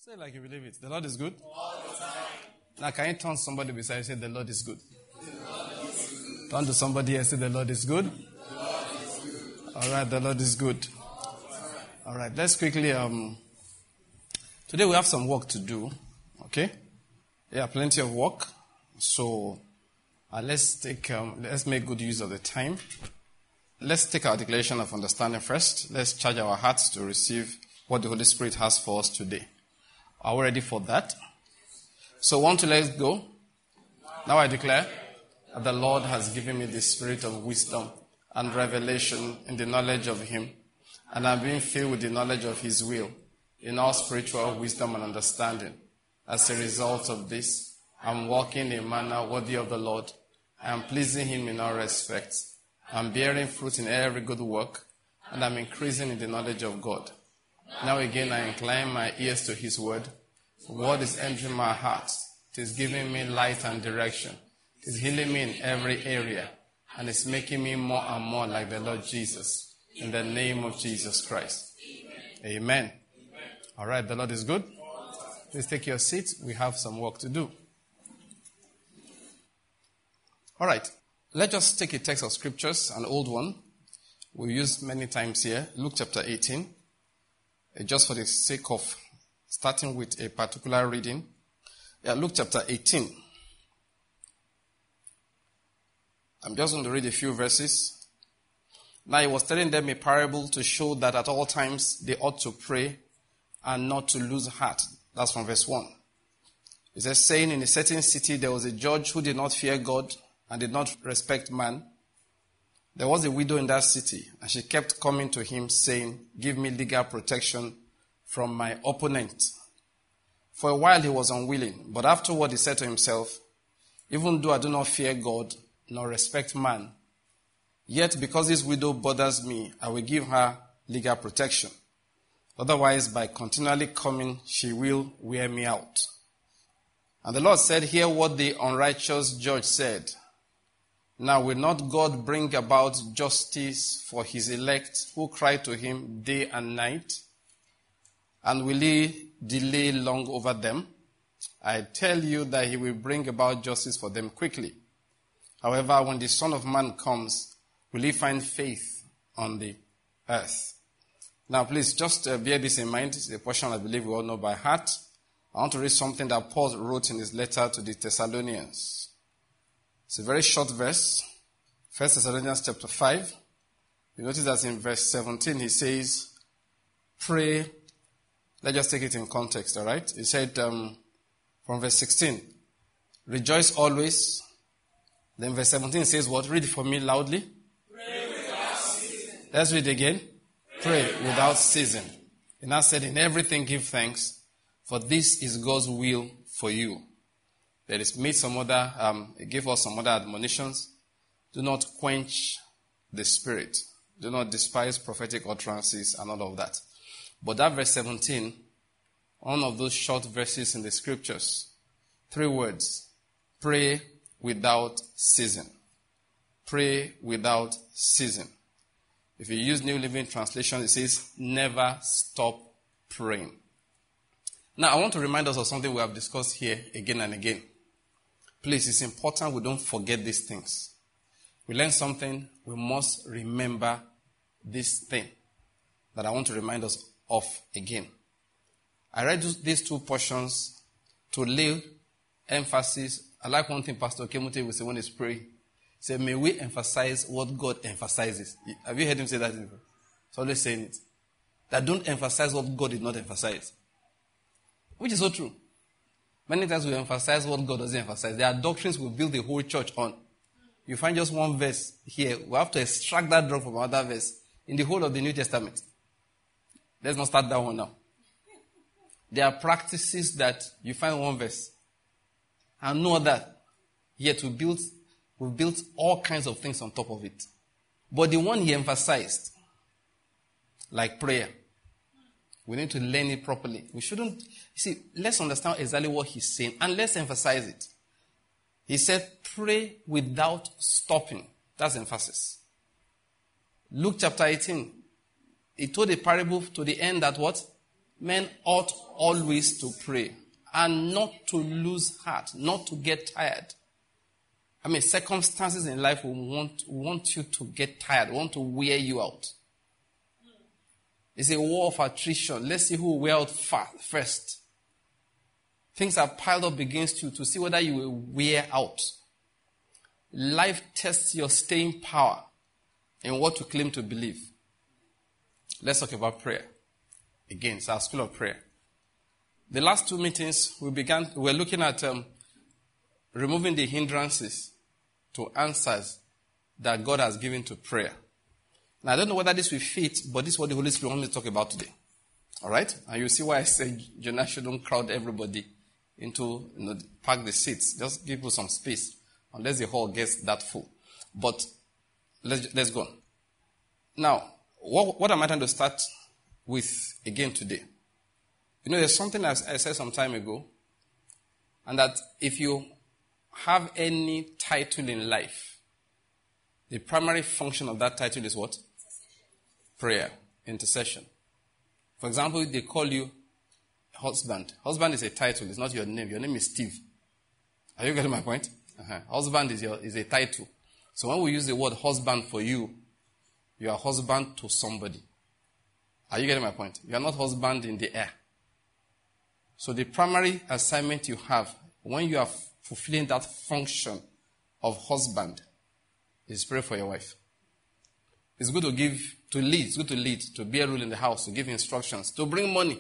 Say it like you believe it. The Lord is good. All the time. Now, can you turn to somebody beside you and say, the Lord is good? The Lord is good. Turn to somebody and say, the Lord is good. The Lord is good. All right, the Lord is good. All right, let's quickly, today we have some work to do, okay? Yeah, plenty of work. So, let's make good use of the time. Let's take our declaration of understanding first. Let's charge our hearts to receive what the Holy Spirit has for us today. Are we ready for that? So, 1, 2, let's go. Now I declare that the Lord has given me the spirit of wisdom and revelation in the knowledge of Him, and I'm being filled with the knowledge of His will in all spiritual wisdom and understanding. As a result of this, I'm walking in a manner worthy of the Lord. I'm pleasing Him in all respects. I'm bearing fruit in every good work, and I'm increasing in the knowledge of God. Now again, I incline my ears to His word. The word is entering my heart. It is giving me light and direction. It is healing me in every area, and it's making me more and more like the Lord Jesus. In the name of Jesus Christ. Amen. Amen. All right, the Lord is good. Please take your seat. We have some work to do. All right. Let's just take a text of scriptures, an old one. We use many times here. Luke chapter 18. Just for the sake of starting with a particular reading. Yeah, Luke chapter 18. I'm just going to read a few verses. Now he was telling them a parable to show that at all times they ought to pray and not to lose heart. That's from verse 1. It says, saying, in a certain city there was a judge who did not fear God and did not respect man. There was a widow in that city, and she kept coming to him saying, give me legal protection from my opponent. For a while he was unwilling, but afterward he said to himself, even though I do not fear God nor respect man, yet because this widow bothers me, I will give her legal protection. Otherwise, by continually coming, she will wear me out. And the Lord said, hear what the unrighteous judge said. Now will not God bring about justice for his elect who cry to him day and night? And will he delay long over them? I tell you that he will bring about justice for them quickly. However, when the Son of Man comes, will he find faith on the earth? Now please just bear this in mind. It's a portion I believe we all know by heart. I want to read something that Paul wrote in his letter to the Thessalonians. It's a very short verse. 1 Thessalonians chapter 5. You notice that in verse 17 he says, pray. Let's just take it in context, all right? He said from verse 16, rejoice always. Then verse 17 says what? Read it for me loudly. Pray without ceasing. Let's read it again. Pray without ceasing. And I said, in everything give thanks, for this is God's will for you. There is made some other, give us some other admonitions. Do not quench the spirit. Do not despise prophetic utterances and all of that. But that verse 17, one of those short verses in the scriptures, 3 words, pray without ceasing. Pray without ceasing. If you use New Living Translation, it says, never stop praying. Now, I want to remind us of something we have discussed here again and again. Please, it's important we don't forget these things. We learn something, we must remember this thing that I want to remind us of again. I read these 2 portions to lay emphasis. I like one thing Pastor Kemuti will say when he's praying. He said, may we emphasize what God emphasizes. Have you heard him say that before? He's always saying it. That don't emphasize what God did not emphasize. Which is so true. Many times we emphasize what God doesn't emphasize. There are doctrines we build the whole church on. You find just one verse here. We have to extract that drop from another verse in the whole of the New Testament. Let's not start that one now. There are practices that you find one verse and no other. Yet we've built all kinds of things on top of it. But the one he emphasized, like prayer, we need to learn it properly. We shouldn't, let's understand exactly what he's saying and let's emphasize it. He said, pray without stopping. That's emphasis. Luke chapter 18. He told a parable to the end that what? Men ought always to pray and not to lose heart, not to get tired. I mean, circumstances in life will want you to get tired, want to wear you out. It's a war of attrition. Let's see who will wear out first. Things are piled up against you to see whether you will wear out. Life tests your staying power in what you claim to believe. Let's talk about prayer. Again, it's our school of prayer. The last 2 meetings, we're looking at removing the hindrances to answers that God has given to prayer. Now, I don't know whether this will fit, but this is what the Holy Spirit wants me to talk about today. All right? And you see why I say Jonah shouldn't crowd everybody into, pack the seats. Just give people some space, unless the hall gets that full. But let's go on. Now, what am I trying to start with again today? There's something I said some time ago, and that if you have any title in life, the primary function of that title is what? Prayer, intercession. For example, they call you husband. Husband is a title, it's not your name. Your name is Steve. Are you getting my point? Husband is a title. So when we use the word husband for you, you are husband to somebody. Are you getting my point? You are not husband in the air. So the primary assignment you have when you are fulfilling that function of husband is pray for your wife. It's good to lead, to bear rule in the house, to give instructions, to bring money.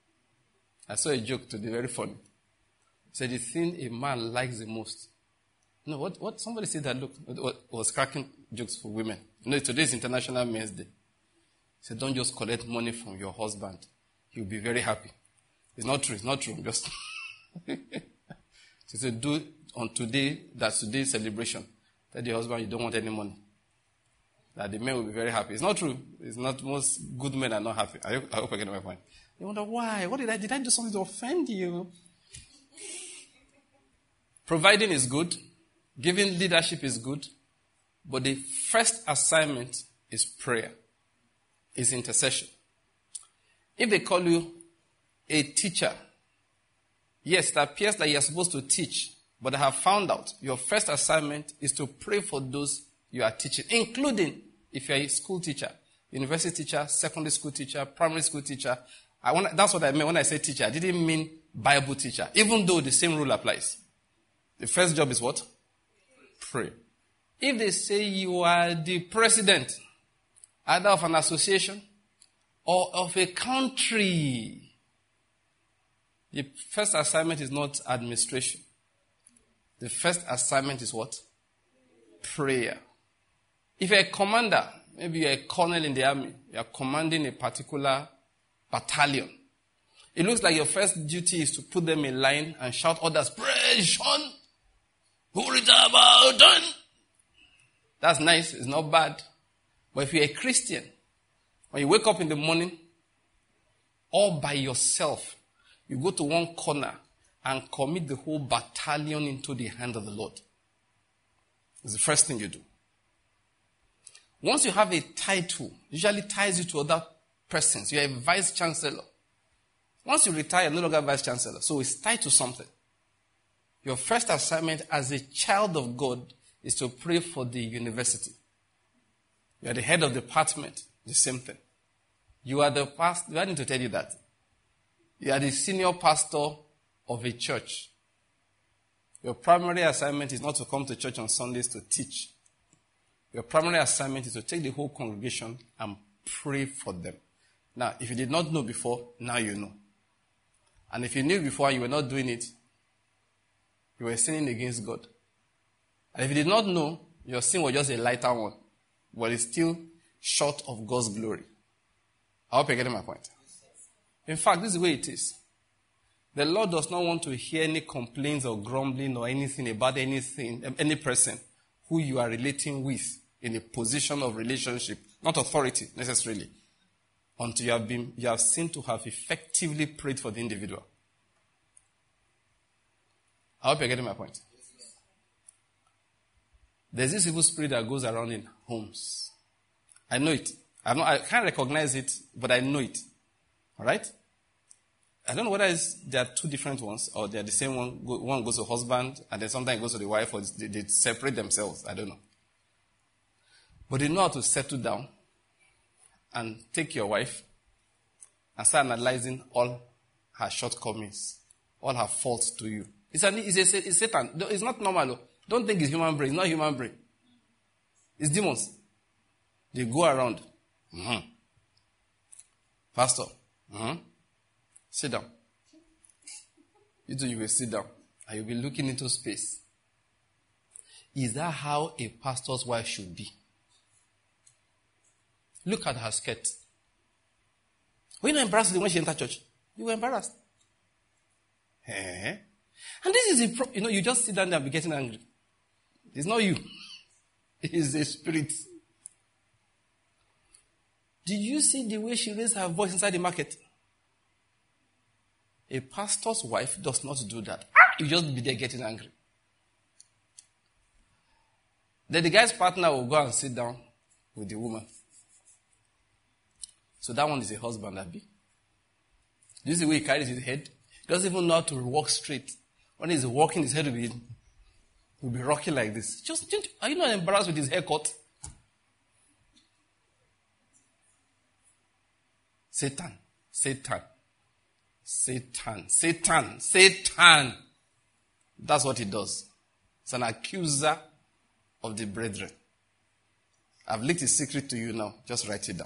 I saw a joke today, very funny. He said the thing a man likes the most. What somebody said that, look, was cracking jokes for women. Today is International Men's Day. He said, don't just collect money from your husband. He'll be very happy. It's not true. Just he said, do on today, that's today's celebration. Tell the husband you don't want any money. That the men will be very happy. It's not true. It's not, most good men are not happy. I hope I get my point. You wonder why? What did I do something to offend you? Providing is good. Giving leadership is good. But the first assignment is prayer. Is intercession. If they call you a teacher, yes, it appears that you are supposed to teach, but I have found out your first assignment is to pray for those you are teaching, including if you are a school teacher, university teacher, secondary school teacher, primary school teacher. That's what I meant when I said teacher. I didn't mean Bible teacher, even though the same rule applies. The first job is what? Pray. If they say you are the president, either of an association or of a country, the first assignment is not administration. The first assignment is what? Prayer. If you're a commander, maybe you're a colonel in the army, you're commanding a particular battalion, it looks like your first duty is to put them in line and shout orders, praise on, who is about done. That's nice, it's not bad. But if you're a Christian, when you wake up in the morning, all by yourself, you go to one corner and commit the whole battalion into the hand of the Lord. It's the first thing you do. Once you have a title, usually ties you to other persons. You're a vice chancellor. Once you retire, you're no longer vice chancellor. So it's tied to something. Your first assignment as a child of God is to pray for the university. You are the head of the department, the same thing. You are the pastor. I need to tell you that. You are the senior pastor of a church. Your primary assignment is not to come to church on Sundays to teach. Your primary assignment is to take the whole congregation and pray for them. Now, if you did not know before, now you know. And if you knew before and you were not doing it, you were sinning against God. And if you did not know, your sin was just a lighter one. But it's still short of God's glory. I hope you're getting my point. In fact, this is the way it is. The Lord does not want to hear any complaints or grumbling or anything about anything, any person who you are relating with in a position of relationship, not authority necessarily, until you have seen to have effectively prayed for the individual. I hope you're getting my point. There's this evil spirit that goes around in homes. I know it. I can't recognize it, but I know it. All right? I don't know whether there are two different ones or they're the same one. One goes to husband and then sometimes it goes to the wife, or they separate themselves. I don't know. But they know how to settle down and take your wife and start analyzing all her shortcomings, all her faults to you. It's Satan. It's not normal. Don't think it's human brain. It's not human brain. It's demons. They go around. Mm-hmm. Pastor, sit down. You will sit down and you'll be looking into space. Is that how a pastor's wife should be? Look at her skirt. Were you not embarrassed when she entered church? You were embarrassed. And this is you just sit down there and be getting angry. It's not you. It is the spirit. Did you see the way she raised her voice inside the market? A pastor's wife does not do that. You just be there getting angry. Then the guy's partner will go and sit down with the woman. So that one is a husband, Abi. Do you see the way he carries his head? He doesn't even know how to walk straight. When he's walking, his head will be rocking like this. Are you not embarrassed with his haircut? Satan. That's what he does. It's an accuser of the brethren. I've leaked his secret to you now. Just write it down.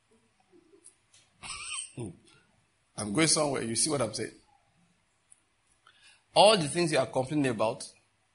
I'm going somewhere. You see what I'm saying? All the things you are complaining about,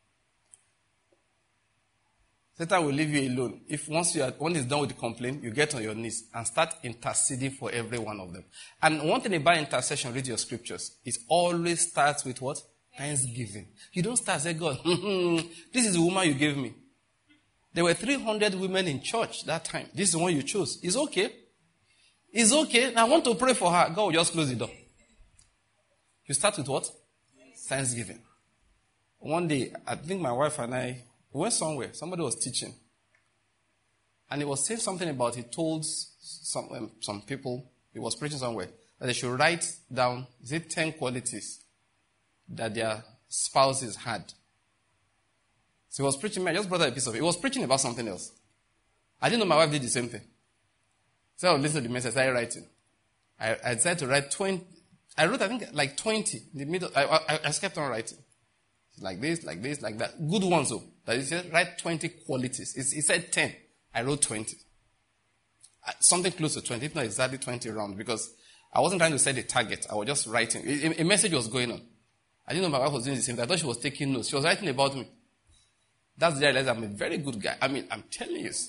Satan will leave you alone. If once it's done with the complaint, you get on your knees and start interceding for every one of them. And one thing about intercession, read your scriptures. It always starts with what? Thanksgiving. You don't start say, God, this is the woman you gave me. There were 300 women in church that time. This is the one you chose. It's okay. It's okay. I want to pray for her. God will just close the door. You start with what? Thanksgiving. One day, I think my wife and I went somewhere. Somebody was teaching. And he was saying something about, he told some people, he was preaching somewhere, that they should write down, 10 qualities that their spouses had. So he was preaching, I just brought out a piece of it. He was preaching about something else. I didn't know my wife did the same thing. So I listened to the message, I started writing. I decided to write 20. I wrote, I think, like 20 in the middle. I just kept on writing. Like this, like that. Good ones, though. That he said, write 20 qualities. He said 10. I wrote 20. Something close to 20, if not exactly 20 round, because I wasn't trying to set a target. I was just writing. A message was going on. I didn't know my wife was doing the same thing. I thought she was taking notes. She was writing about me. That's the day I realized I'm a very good guy. I mean, I'm telling you.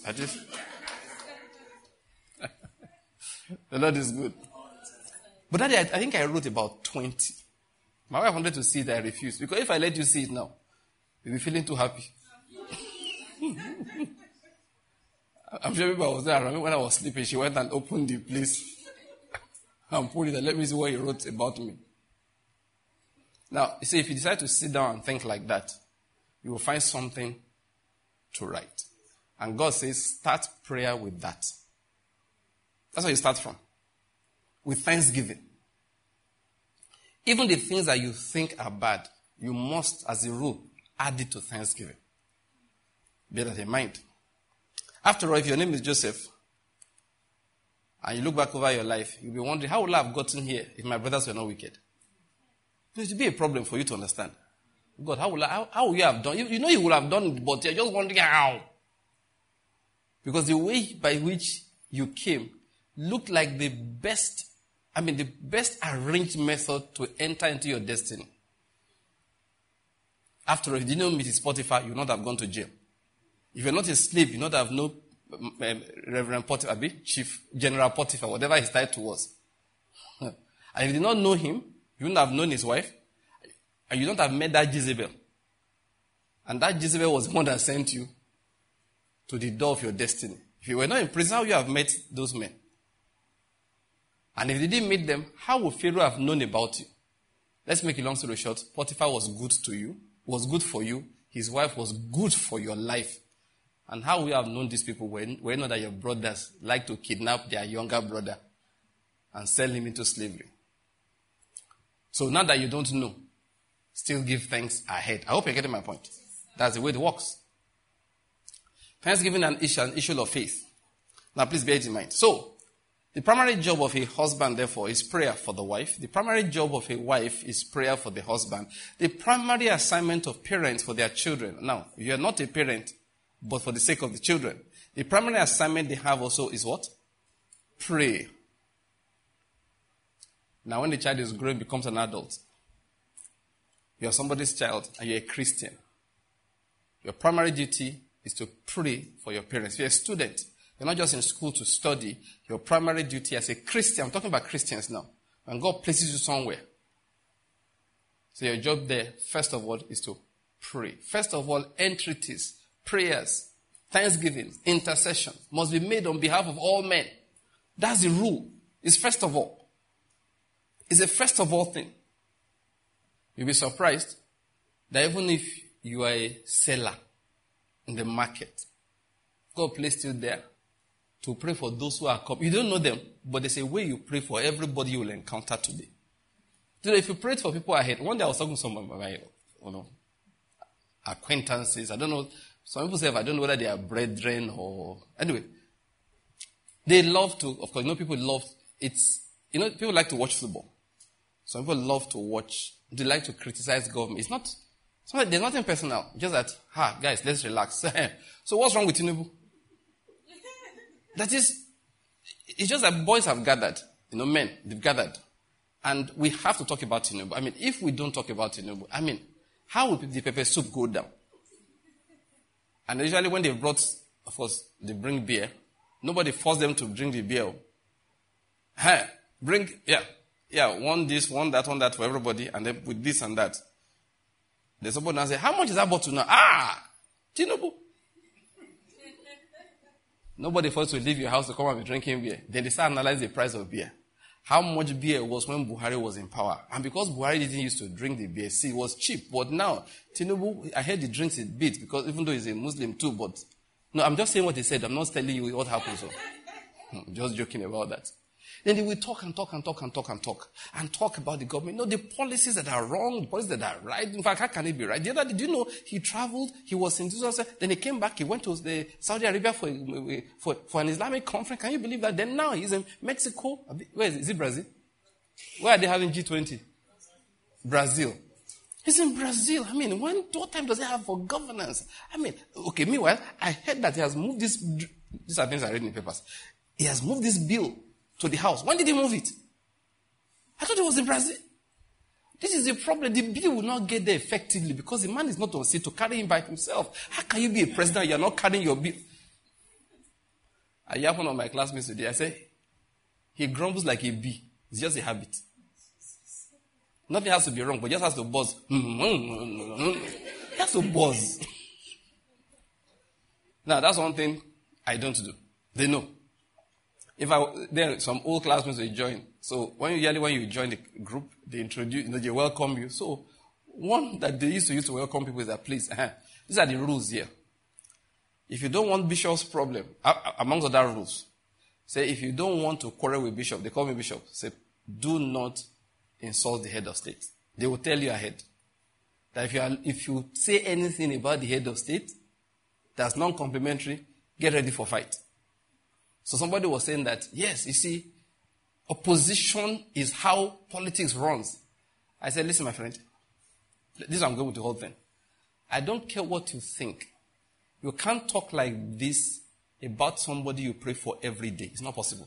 The Lord is good. But that day, I think I wrote about 20. My wife wanted to see it, I refused. Because if I let you see it now, you'll be feeling too happy. I'm sure people was there. I remember when I was sleeping, she went and opened the place and pulled it and let me see what he wrote about me. Now, you see, if you decide to sit down and think like that, you will find something to write. And God says, start prayer with that. That's where you start from. With thanksgiving. Even the things that you think are bad, you must, as a rule, add it to thanksgiving. Bear that in mind. After all, if your name is Joseph, and you look back over your life, you'll be wondering, how would I have gotten here if my brothers were not wicked? It would be a problem for you to understand. God, how would you have done? You know you would have done it, but you're just wondering how. Because the way by which you came looked like the best arranged method to enter into your destiny. After all, if you didn't know Mrs. Potiphar, you would not have gone to jail. If you're not a slave, you would not have known Reverend Potiphar, Chief General Potiphar, whatever his title was. And if you did not know him, you wouldn't have known his wife, and you don't have met that Jezebel. And that Jezebel was the one that sent you to the door of your destiny. If you were not in prison, how would you have met those men? And if you didn't meet them, how would Pharaoh have known about you? Let's make a long story short. Potiphar was good to you, was good for you. His wife was good for your life. And how would you have known these people when you know that your brothers like to kidnap their younger brother and sell him into slavery? So now that you don't know, still give thanks ahead. I hope you're getting my point. That's the way it works. Thanksgiving is an issue of faith. Now please bear it in mind. So, the primary job of a husband, therefore, is prayer for the wife. The primary job of a wife is prayer for the husband. The primary assignment of parents for their children. Now, if you are not a parent, but for the sake of the children, the primary assignment they have also is what? Pray. Now, when the child is growing, becomes an adult, you are somebody's child and you're a Christian. Your primary duty is to pray for your parents. If you're a student, you're not just in school to study. Your primary duty as a Christian, I'm talking about Christians now, and God places you somewhere. So your job there, first of all, is to pray. First of all, entreaties, prayers, thanksgiving, intercession must be made on behalf of all men. That's the rule. It's first of all. It's a first of all thing. You'll be surprised that even if you are a seller in the market, God placed you there to pray for those who are coming. You don't know them, but there's a way you pray for everybody you will encounter today. So if you pray for people ahead, one day I was talking to some of my acquaintances. I don't know. Some people say, I don't know whether they are brethren or... Anyway, they love to... Of course, people love... people like to watch football. Some people love to watch... They like to criticize government. There's nothing personal. Just that, guys, let's relax. So what's wrong with Tinubu? That is... It's just that boys have gathered. Men, they've gathered. And we have to talk about Tinubu. If we don't talk about Tinubu, how will the pepper soup go down? And usually when they brought, of course, they bring beer. Nobody forced them to drink the beer. One this, one that for everybody, and then with this and that. There's somebody now say, how much is that bottle now? Tinubu. Nobody forced to leave your house to come and be drinking beer. Then they start analyzing the price of beer. How much beer was when Buhari was in power. And because Buhari didn't used to drink the beer, it was cheap. But now, Tinubu, I heard he drinks it bit, because even though he's a Muslim too, but... No, I'm just saying what he said. I'm not telling you what happens. So. I'm just joking about that. Then they will talk and talk about the government. The policies that are wrong, the policies that are right. In fact, how can it be right? The other day, did you know he traveled, he was in 2000, then he came back, he went to Saudi Arabia for an Islamic conference. Can you believe that? Then now he's in Mexico. Where is it, Brazil? Where are they having G20? Brazil. He's in Brazil. What time does he have for governance? Meanwhile, I heard that he has moved these are things I read in the papers. He has moved this bill to the house. When did he move it? I thought it was in Brazil. This is the problem. The bill will not get there effectively because the man is not on seat to carry him by himself. How can you be a president and you're not carrying your bill? I heard one of my classmates today. I said, he grumbles like a bee. It's just a habit. Nothing has to be wrong, but just has to buzz. He has to buzz. Now, that's one thing I don't do. They know. There some old classmates will join. So when you join the group, they introduce, they welcome you. So one that they used to use to welcome people is that, please, these are the rules here. If you don't want bishop's problem, amongst other rules, say if you don't want to quarrel with bishop, they call me bishop, say, do not insult the head of state. They will tell you ahead that if you say anything about the head of state that's non-complimentary, get ready for fight. So somebody was saying that, yes, you see, opposition is how politics runs. I said, listen, my friend, this is how I'm going with the whole thing. I don't care what you think. You can't talk like this about somebody you pray for every day. It's not possible.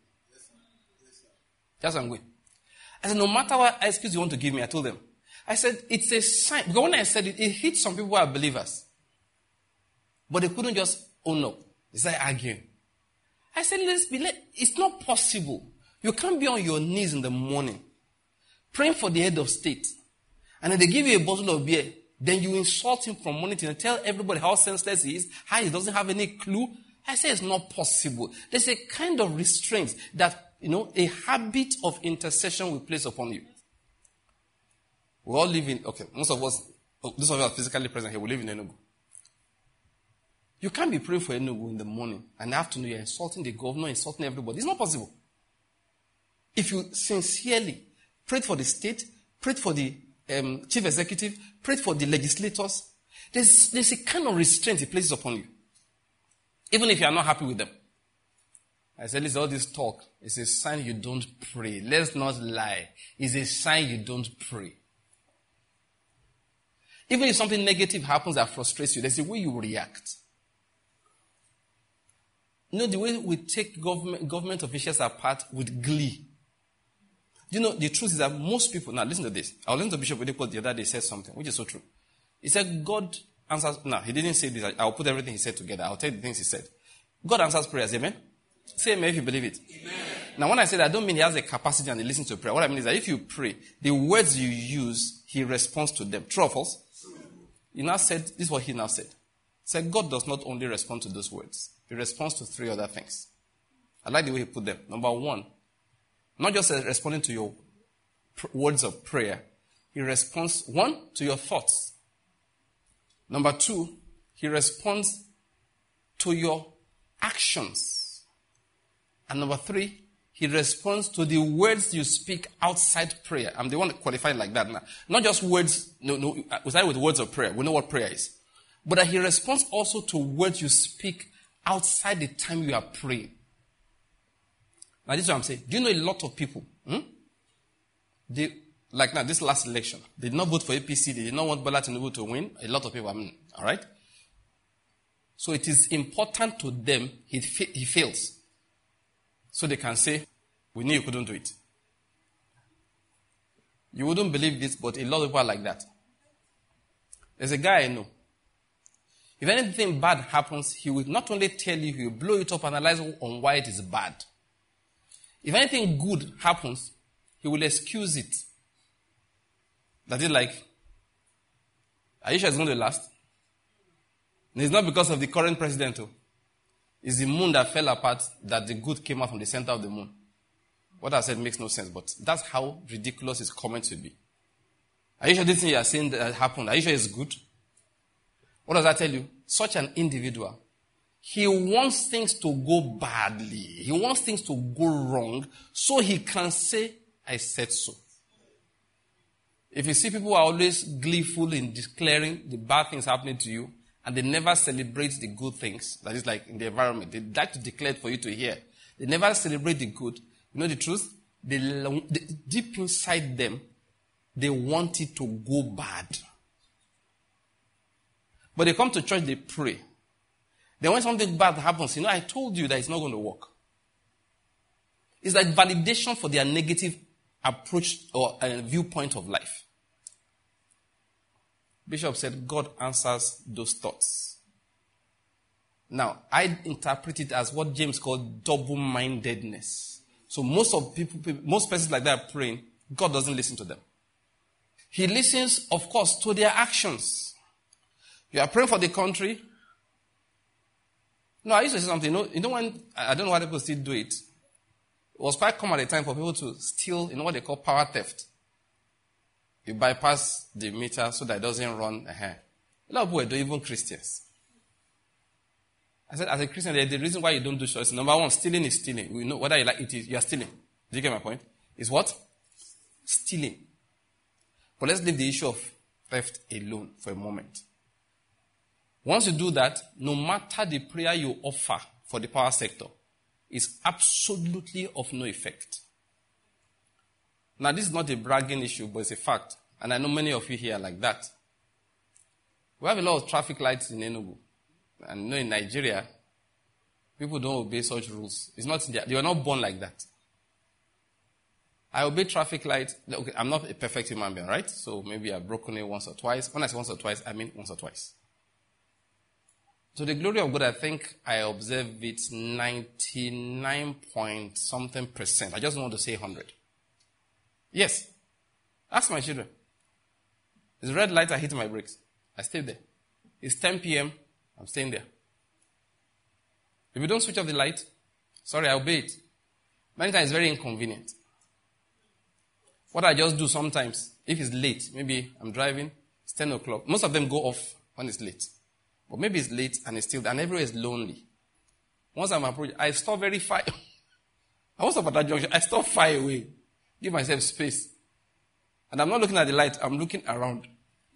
That's how I'm going. I said, no matter what excuse you want to give me, I told them. I said, it's a sign. Because when I said it, it hit some people who are believers. But they couldn't just own up. They started arguing. I said, it's not possible. You can't be on your knees in the morning, praying for the head of state, and then they give you a bottle of beer. Then you insult him from morning till night, tell everybody how senseless he is, how he doesn't have any clue. I say it's not possible. There's a kind of restraint that, a habit of intercession will place upon you. We all live in, most of us, those of us are physically present here, we live in Enugu. You can't be praying for Enugu in the morning and afternoon you're insulting the governor, insulting everybody. It's not possible. If you sincerely prayed for the state, prayed for the chief executive, prayed for the legislators. There's a kind of restraint he places upon you. Even if you are not happy with them. I said, listen, all this talk is a sign you don't pray. Let's not lie. It's a sign you don't pray. Even if something negative happens that frustrates you, there's a way you react. You know, the way we take government officials apart with glee. You know, the truth is that most people, now listen to this. I was listening to Bishop Oyedepo the other day, said something, which is so true. He said, God answers, no, he didn't say this. I'll put everything he said together. I'll tell you the things he said. God answers prayers, amen? Say amen if you believe it. Amen. Now, when I say that, I don't mean he has a capacity and he listens to prayer. What I mean is that if you pray, the words you use, he responds to them. True or false? He now said, this is what he now said. He said, God does not only respond to those words. He responds to 3 other things. I like the way he put them. Number 1, not just responding to your words of prayer. He responds, 1, to your thoughts. Number 2, he responds to your actions. And number 3, he responds to the words you speak outside prayer. I'm the one that qualified like that now. Not just words, we start with words of prayer. We know what prayer is. But that he responds also to words you speak outside the time you are praying. Now this is what I'm saying. Do you know a lot of people, like now, this last election, they did not vote for APC, they did not want Bola Tinubu to win. A lot of people, all right? So it is important to them, he fails. So they can say, we knew you couldn't do it. You wouldn't believe this, but a lot of people are like that. There's a guy I know. If anything bad happens, he will not only tell you, he will blow it up, analyze on why it is bad. If anything good happens, he will excuse it. That is like, are you sure it's going to last? And it's not because of the current president. It's the moon that fell apart that the good came out from the center of the moon. What I said makes no sense, but that's how ridiculous his comments will be. Are you sure this thing you are saying that happened? Are you sure it's good? What does that tell you? Such an individual, he wants things to go badly. He wants things to go wrong so he can say, I said so. If you see people who are always gleeful in declaring the bad things happening to you, and they never celebrate the good things, that is like in the environment, they like to declare it for you to hear. They never celebrate the good. You know the truth? They, deep inside them, they want it to go bad. But they come to church, they pray. Then when something bad happens, I told you that it's not going to work. It's like validation for their negative approach or viewpoint of life. Bishop said, God answers those thoughts. Now, I interpret it as what James called double-mindedness. So most persons like that are praying, God doesn't listen to them. He listens, of course, to their actions. You are praying for the country. No, I used to say something. When I don't know why people still do it. It was quite common at the time for people to steal, what they call power theft. You bypass the meter so that it doesn't run. A lot of people do, even Christians. I said, as a Christian, the reason why you don't do church, number 1, stealing is stealing. We know whether you like it is, you are stealing. Do you get my point? It's what? Stealing. But let's leave the issue of theft alone for a moment. Once you do that, no matter the prayer you offer for the power sector, is absolutely of no effect. Now, this is not a bragging issue, but it's a fact. And I know many of you here are like that. We have a lot of traffic lights in Enugu. And in Nigeria, people don't obey such rules. It's not they were not born like that. I obey traffic lights. Okay, I'm not a perfect human being, right? So maybe I've broken it once or twice. When I say once or twice, I mean once or twice. To the glory of God, I think I observe it 99 point something %. I just don't want to say 100. Yes. Ask my children. It's red light, I hit my brakes. I stay there. It's 10 p.m., I'm staying there. If you don't switch off the light, sorry, I obey it. Many times it's very inconvenient. What I just do sometimes, if it's late, maybe I'm driving, it's 10 o'clock. Most of them go off when it's late. But maybe it's late and it's still, and everywhere is lonely. Once I'm approaching, I stop very far. I won't stop at that junction. I stop far away. Give myself space. And I'm not looking at the light, I'm looking around.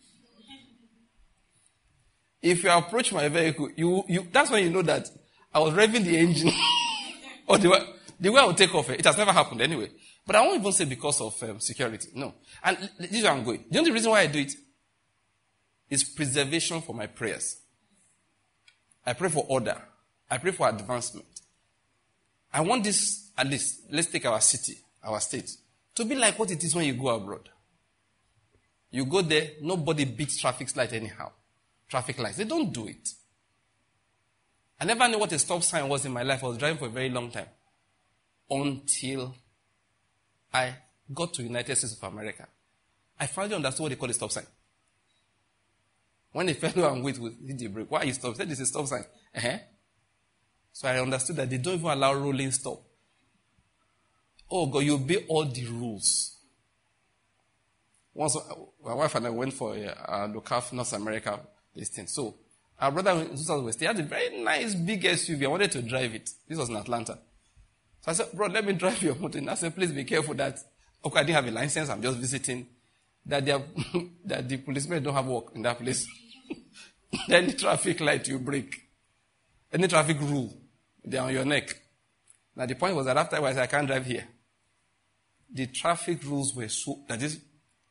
If you approach my vehicle, that's when you know that I was revving the engine. Or the way I would take off. It has never happened anyway. But I won't even say because of security. No. And this is where I'm going. The only reason why I do it is preservation for my prayers. I pray for order. I pray for advancement. I want this, at least, let's take our city, our state, to be like what it is when you go abroad. You go there, nobody beats traffic light anyhow. Traffic lights. They don't do it. I never knew what a stop sign was in my life. I was driving for a very long time. Until I got to United States of America. I finally understood what they call a stop sign. When a fellow I'm with would hit the brake, why are you stopping? I said, this is a stop sign. So I understood that they don't even allow rolling stop. Oh God, you obey all the rules. Once my wife and I went for a local North America listing. So our brother in Southwest, he had a very nice big SUV. I wanted to drive it. This was in Atlanta. So I said, bro, let me drive your motor. And I said, please be careful that, okay, I didn't have a license. I'm just visiting. That the policemen don't have work in that place. Any traffic light, you break. Any traffic rule, they're on your neck. Now the point was that after I said, I can't drive here. The traffic rules were so, that is,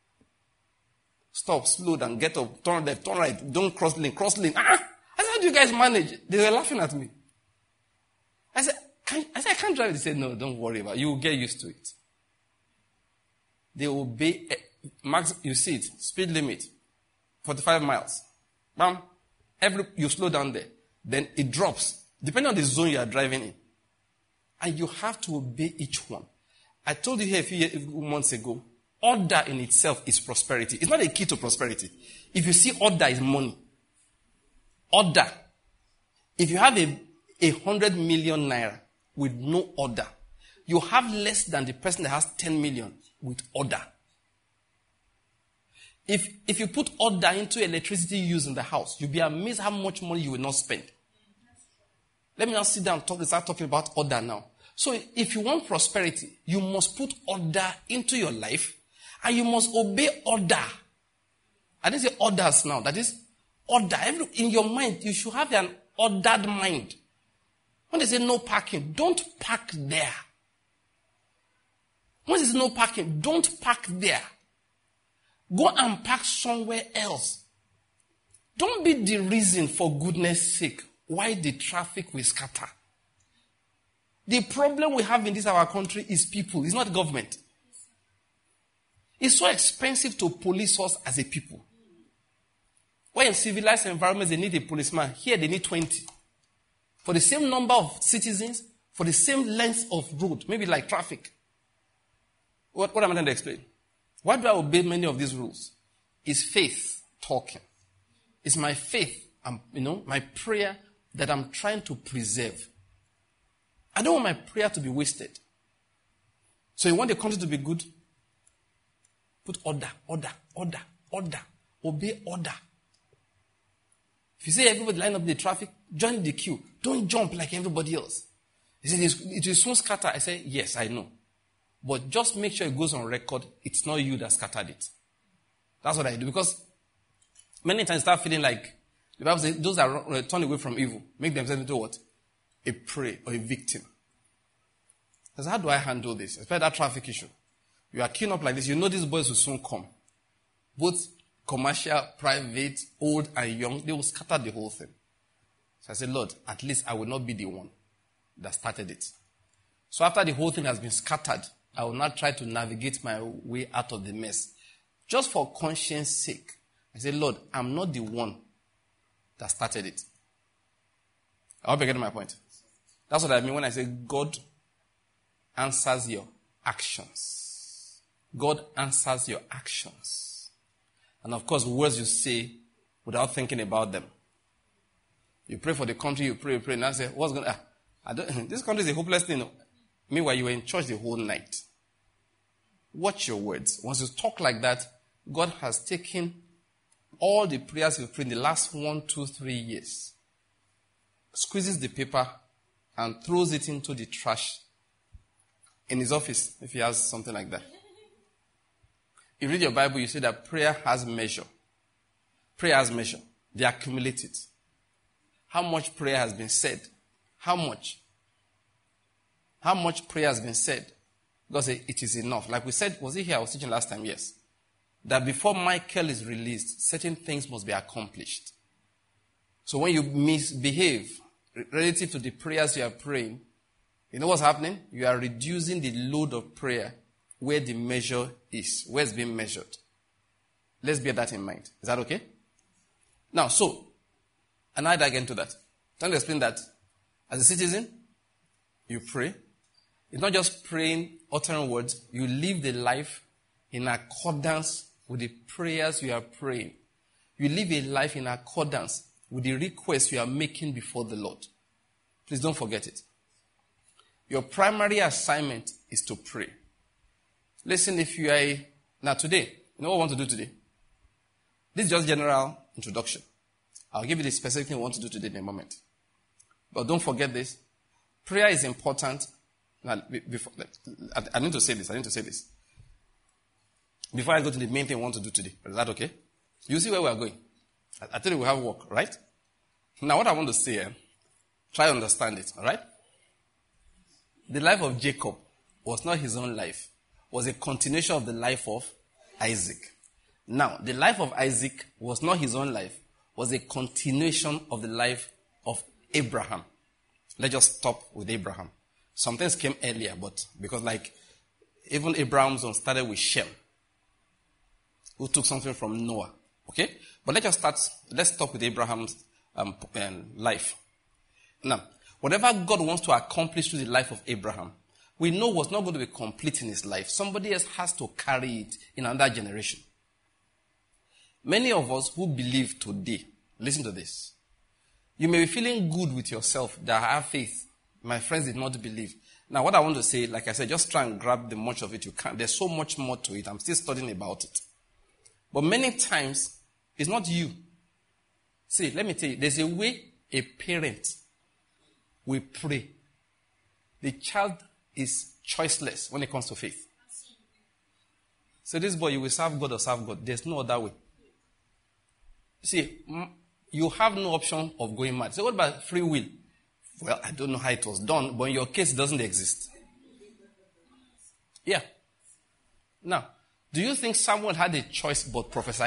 stop, slow down, get up, turn left, turn right, don't cross lane, cross lane. I said, how do you guys manage? They were laughing at me. I said, I can't drive. They said, no, don't worry about it. You will get used to it. They obey, max, you see it, speed limit, 45 miles. Bam, you slow down there. Then it drops, depending on the zone you are driving in. And you have to obey each one. I told you here a few months ago, order in itself is prosperity. It's not a key to prosperity. If you see order is money. Order. If you have a 100 million naira with no order, you have less than the person that has 10 million with order. If you put order into electricity use in the house, you'll be amazed how much money you will not spend. Let me now sit down and start talking about order now. So if you want prosperity, you must put order into your life and you must obey order. I didn't say orders now. That is order. In your mind, you should have an ordered mind. When they say no parking, don't park there. When they say no parking, don't park there. Go and park somewhere else. Don't be the reason, for goodness sake, why the traffic will scatter. The problem we have in this our country is people. It's not government. It's so expensive to police us as a people. Where in civilized environments they need a policeman, here they need 20. For the same number of citizens, for the same length of road, maybe like traffic. What am I trying to explain? Why do I obey many of these rules? It's faith talking. It's my faith, my prayer that I'm trying to preserve. I don't want my prayer to be wasted. So you want the country to be good? Put order. Obey order. If you say everybody line up in the traffic, join the queue. Don't jump like everybody else. He said, it will soon scatter. I say, yes, I know. But just make sure it goes on record. It's not you that scattered it. That's what I do. Because many times I start feeling like, the Bible says, those that turn away from evil, make themselves into what? A prey or a victim. Because how do I handle this? Especially that traffic issue. You are queuing up like this. You know these boys will soon come. Both commercial, private, old and young, they will scatter the whole thing. So I said, Lord, at least I will not be the one that started it. So after the whole thing has been scattered, I will not try to navigate my way out of the mess. Just for conscience sake. I said, Lord, I'm not the one that started it. I hope you're getting my point. That's what I mean when I say God answers your actions. God answers your actions. And of course, words you say without thinking about them. You pray for the country, you pray, and I say, what's going to... this country is a hopeless thing. Meanwhile, you were in church the whole night. Watch your words. Once you talk like that, God has taken all the prayers you've prayed in the last 1, 2, 3 years, squeezes the paper and throws it into the trash in his office, if he has something like that. You read your Bible, you see that prayer has measure. Prayer has measure. They accumulate it. How much prayer has been said? How much? How much prayer has been said? Because it is enough. Like we said, was it here? I was teaching last time, yes. That before Michael is released, certain things must be accomplished. So when you misbehave relative to the prayers you are praying, you know what's happening? You are reducing the load of prayer where the measure is, where it's being measured. Let's bear that in mind. Is that okay? Now, and I dive into that. Trying to explain that as a citizen, you pray. It's not just praying, uttering words. You live the life in accordance with the prayers you are praying. You live a life in accordance with the requests you are making before the Lord. Please don't forget it. Your primary assignment is to pray. Listen, if you are now today, you know what I want to do today? This is just general introduction. I'll give you the specific thing I want to do today in a moment. But don't forget this. Prayer is important. Now, I need to say this. Before I go to the main thing I want to do today. Is that okay? You see where we are going. I tell you we have work, right? Now what I want to say, try to understand it, alright? The life of Jacob was not his own life. It was a continuation of the life of Isaac. Now, the life of Isaac was not his own life. It was a continuation of the life of Abraham. Let's just stop with Abraham. Some things came earlier, but because even Abraham's own started with Shem, who took something from Noah. Okay? But let's stop with Abraham's life. Now, whatever God wants to accomplish through the life of Abraham, we know was not going to be complete in his life. Somebody else has to carry it in another generation. Many of us who believe today, listen to this. You may be feeling good with yourself that I have faith. My friends did not believe. Now, what I want to say, like I said, just try and grab the much of it you can. There's so much more to it. I'm still studying about it. But many times, it's not you. See, let me tell you, there's a way a parent will pray. The child is choiceless when it comes to faith. So this boy, you will serve God or serve God. There's no other way. See, you have no option of going mad. So what about free will? Well, I don't know how it was done, but in your case, it doesn't exist. Yeah. Now, do you think someone had a choice but prophesy?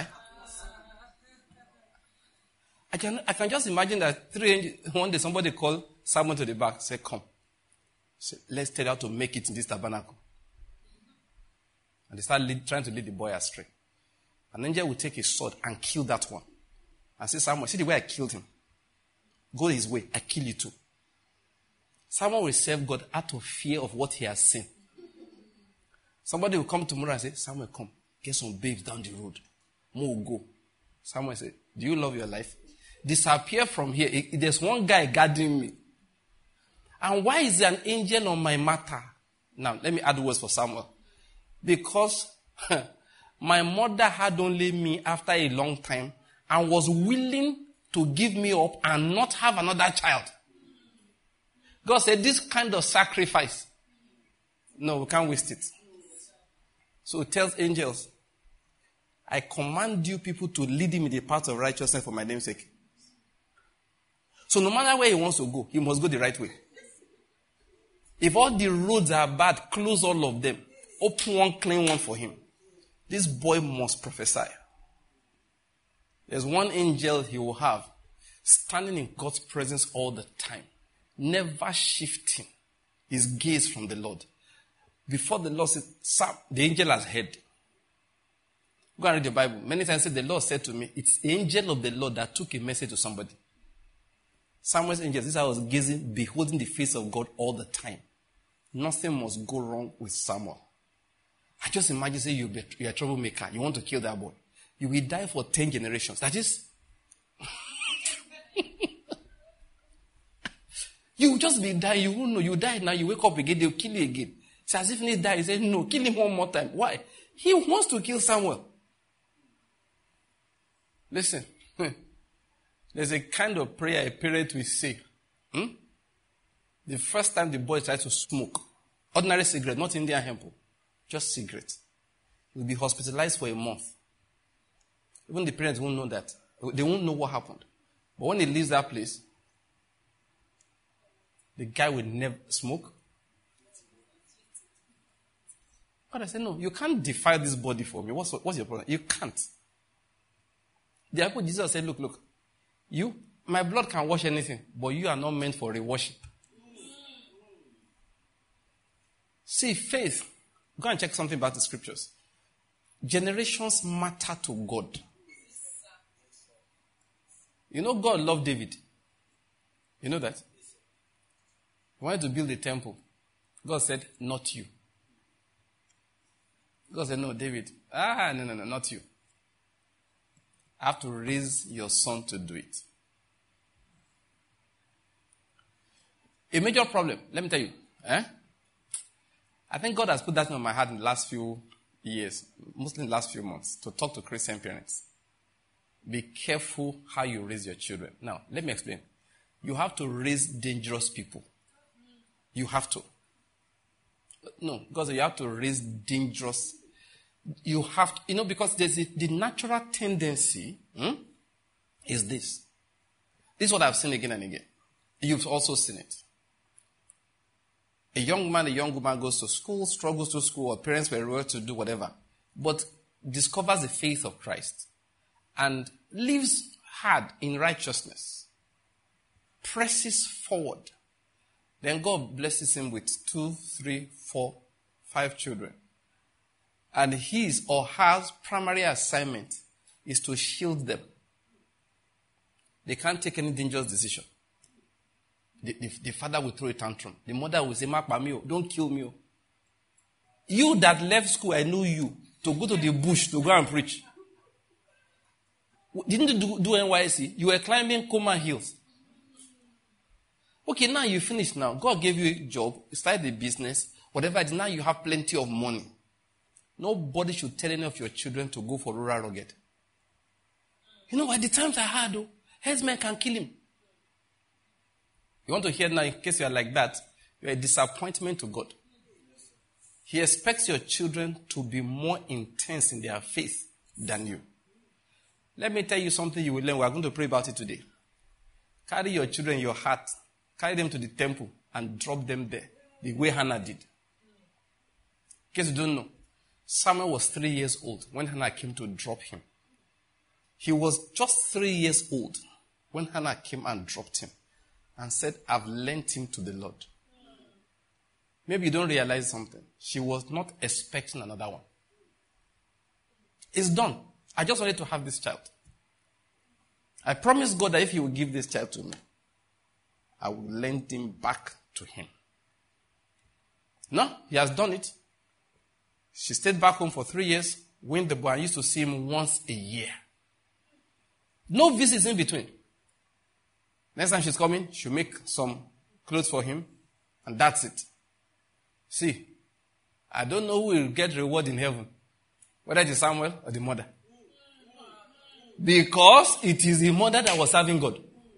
I can just imagine that one day somebody called someone to the back, say, come. Say, let's tell you how to make it in this tabernacle. And they start trying to lead the boy astray. An angel will take his sword and kill that one. And say, Samuel, see the way I killed him. Go his way, I kill you too. Someone will serve God out of fear of what he has seen. Somebody will come tomorrow and say, Samuel, come, get some babes down the road. More will go. Samuel will say, do you love your life? Disappear from here. There's one guy guarding me. And why is there an angel on my matter? Now, let me add words for Samuel. Because my mother had only me after a long time and was willing to give me up and not have another child. God said, this kind of sacrifice, no, we can't waste it. So it tells angels, I command you people to lead him in the path of righteousness for my name's sake. So no matter where he wants to go, he must go the right way. If all the roads are bad, close all of them. Open one, clean one for him. This boy must prophesy. There's one angel he will have standing in God's presence all the time, never shifting his gaze from the Lord. Before the Lord said, Sam, the angel has heard. Go and read the Bible. Many times the Lord said to me, it's the angel of the Lord that took a message to somebody. Samuel's angel, this I was gazing, beholding the face of God all the time. Nothing must go wrong with Samuel. I just imagine, say you're a troublemaker. You want to kill that boy. You will die for 10 generations. That is, you will just be dying. You won't know. You die now. You wake up again. They'll kill you again. It's as if he died. He said, no, kill him one more time. Why? He wants to kill Samuel. Listen. There's a kind of prayer a parent will say. The first time the boy tries to smoke, ordinary cigarette, not Indian hemp, just cigarette. will be hospitalized for a month. Even the parents won't know that. They won't know what happened. But when he leaves that place, the guy will never smoke. But I said, no, you can't defile this body for me. What's your problem? You can't. The apple Jesus said, look, my blood can wash anything, but you are not meant for rewashing. See, faith. Go and check something about the scriptures. Generations matter to God. You know God loved David. You know that? He wanted to build a temple. God said, not you. God said, no, David. No, not you. I have to raise your son to do it. A major problem, let me tell you. I think God has put that on my heart in the last few years, mostly in the last few months, to talk to Christian parents. Be careful how you raise your children. Now, let me explain. You have to raise dangerous people. You have to. No, because you have to raise dangerous. You have to, because there's the natural tendency is this. This is what I've seen again and again. You've also seen it. A young man, a young woman goes to school, struggles to school, or parents were required to do whatever, but discovers the faith of Christ and lives hard in righteousness, presses forward. Then God blesses him with 2, 3, 4, 5 children. And his or her primary assignment is to shield them. They can't take any dangerous decision. The father will throw a tantrum. The mother will say, don't kill me. You that left school, I know you, to go to the bush to go and preach. Didn't you do NYC? You were climbing Coma Hills. Okay, now you finished now. God gave you a job, you started a business, whatever it is, now you have plenty of money. Nobody should tell any of your children to go for rural rugged. You know what? The times are hard, though. Headsmen can kill him. You want to hear now, in case you are like that, you are a disappointment to God. He expects your children to be more intense in their faith than you. Let me tell you something you will learn. We are going to pray about it today. Carry your children in your heart. Carry them to the temple and drop them there, the way Hannah did. In case you don't know, Samuel was 3 years old when Hannah came to drop him. He was just 3 years old when Hannah came and dropped him and said, I've lent him to the Lord. Maybe you don't realize something. She was not expecting another one. It's done. I just wanted to have this child. I promised God that if he will give this child to me, I will lend him back to him. No, he has done it. She stayed back home for 3 years, weaned the boy, and used to see him once a year. No visits in between. Next time she's coming, she'll make some clothes for him, and that's it. See, I don't know who will get reward in heaven, whether it is Samuel or the mother. Because it is the mother that was serving God.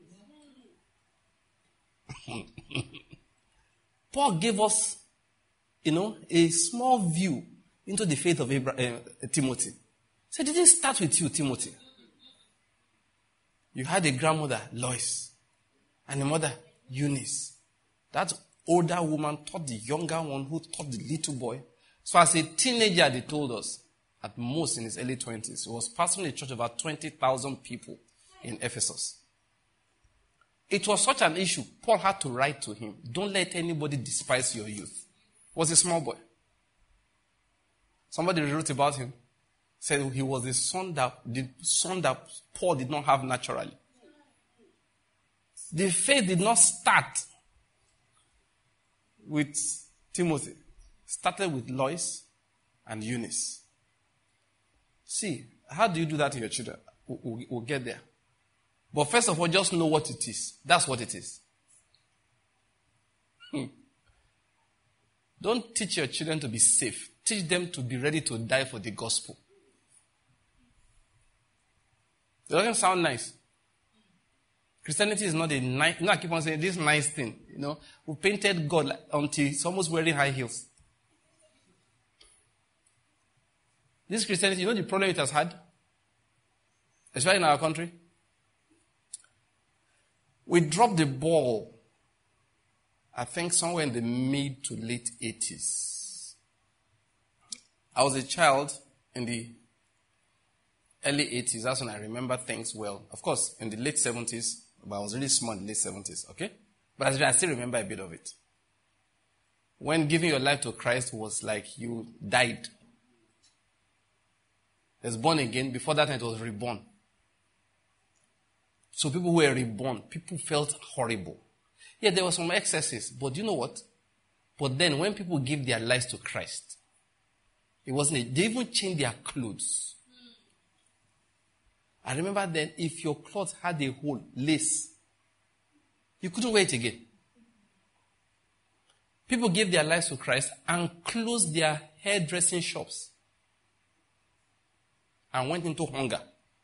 Paul gave us, a small view into the faith of Timothy. So it didn't start with you, Timothy. You had a grandmother, Lois, and a mother, Eunice. That older woman taught the younger one who taught the little boy. So as a teenager, they told us, at most in his early 20s, he was pastoring a church of about 20,000 people in Ephesus. It was such an issue, Paul had to write to him, don't let anybody despise your youth. He was a small boy. Somebody wrote about him, said he was the son that Paul did not have naturally. The faith did not start with Timothy. It started with Lois and Eunice. See, how do you do that to your children? We'll get there. But first of all, just know what it is. That's what it is. Don't teach your children to be safe. Teach them to be ready to die for the gospel. It doesn't sound nice. Christianity is not a nice, I keep on saying this nice thing. We painted God until he's almost wearing high heels. This Christianity, you know the problem it has had? Especially in our country? We dropped the ball, I think, somewhere in the mid to late 80s. I was a child in the early 80s. That's when I remember things well. Of course, in the late 70s, but I was really small in the late 70s, okay? But I still remember a bit of it. When giving your life to Christ was like you died. It was born again. Before that, it was reborn. So people who were reborn, people felt horrible. Yeah, there were some excesses, but you know what? But then when people give their lives to Christ, it wasn't, they even changed their clothes. I remember then, if your clothes had a hole, lace, you couldn't wear it again. People gave their lives to Christ and closed their hairdressing shops and went into hunger.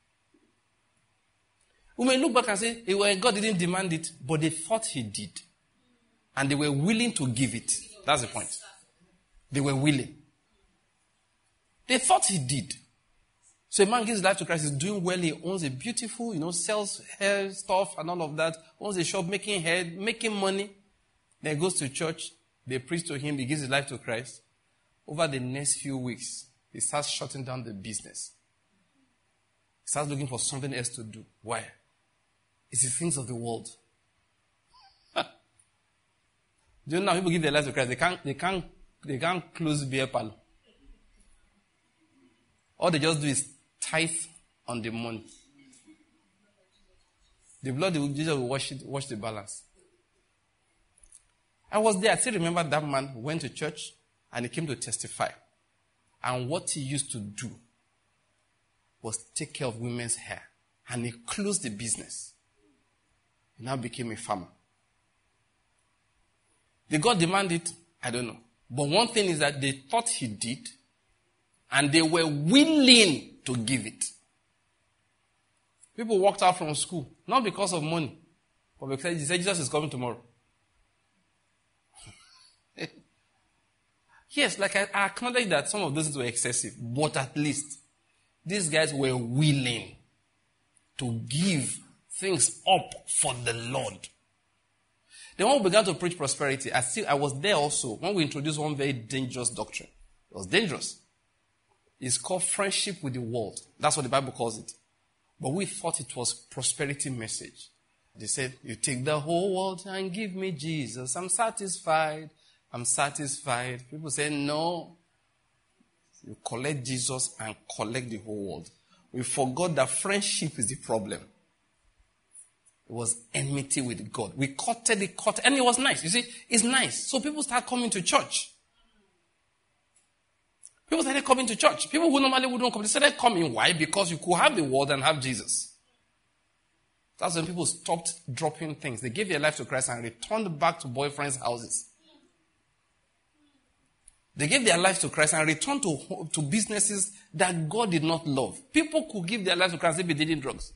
We may look back and say, well, God didn't demand it, but they thought he did. And they were willing to give it. That's the point. They were willing. They thought he did. So a man gives his life to Christ, he's doing well, he owns a beautiful, sells hair stuff and all of that, owns a shop, making hair, making money. Then goes to church, they preach to him, he gives his life to Christ. Over the next few weeks, he starts shutting down the business. He starts looking for something else to do. Why? It's the things of the world. Do you know how people give their lives to Christ? They can't close beer parlor. All they just do is tithe on the money. The blood of Jesus will wash the balance. I was there. I still remember that man who went to church and he came to testify. And what he used to do was take care of women's hair. And he closed the business. He now became a farmer. Did God demand it? I don't know. But one thing is that they thought he did, and they were willing to give it. People walked out from school, not because of money, but because they said Jesus is coming tomorrow. Yes, like I acknowledge that some of those things were excessive, but at least these guys were willing to give things up for the Lord. Then when we began to preach prosperity, I was there also when we introduced one very dangerous doctrine. It was dangerous. It's called friendship with the world. That's what the Bible calls it. But we thought it was prosperity message. They said, you take the whole world and give me Jesus. I'm satisfied. I'm satisfied. People say, no. You collect Jesus and collect the whole world. We forgot that friendship is the problem. It was enmity with God. We courted, and it was nice. You see, it's nice. So people start coming to church. People started coming to church. People who normally wouldn't come, they started coming. Why? Because you could have the world and have Jesus. That's when people stopped dropping things. They gave their life to Christ and returned back to boyfriends' houses. They gave their life to Christ and returned to businesses that God did not love. People could give their life to Christ if they did drugs.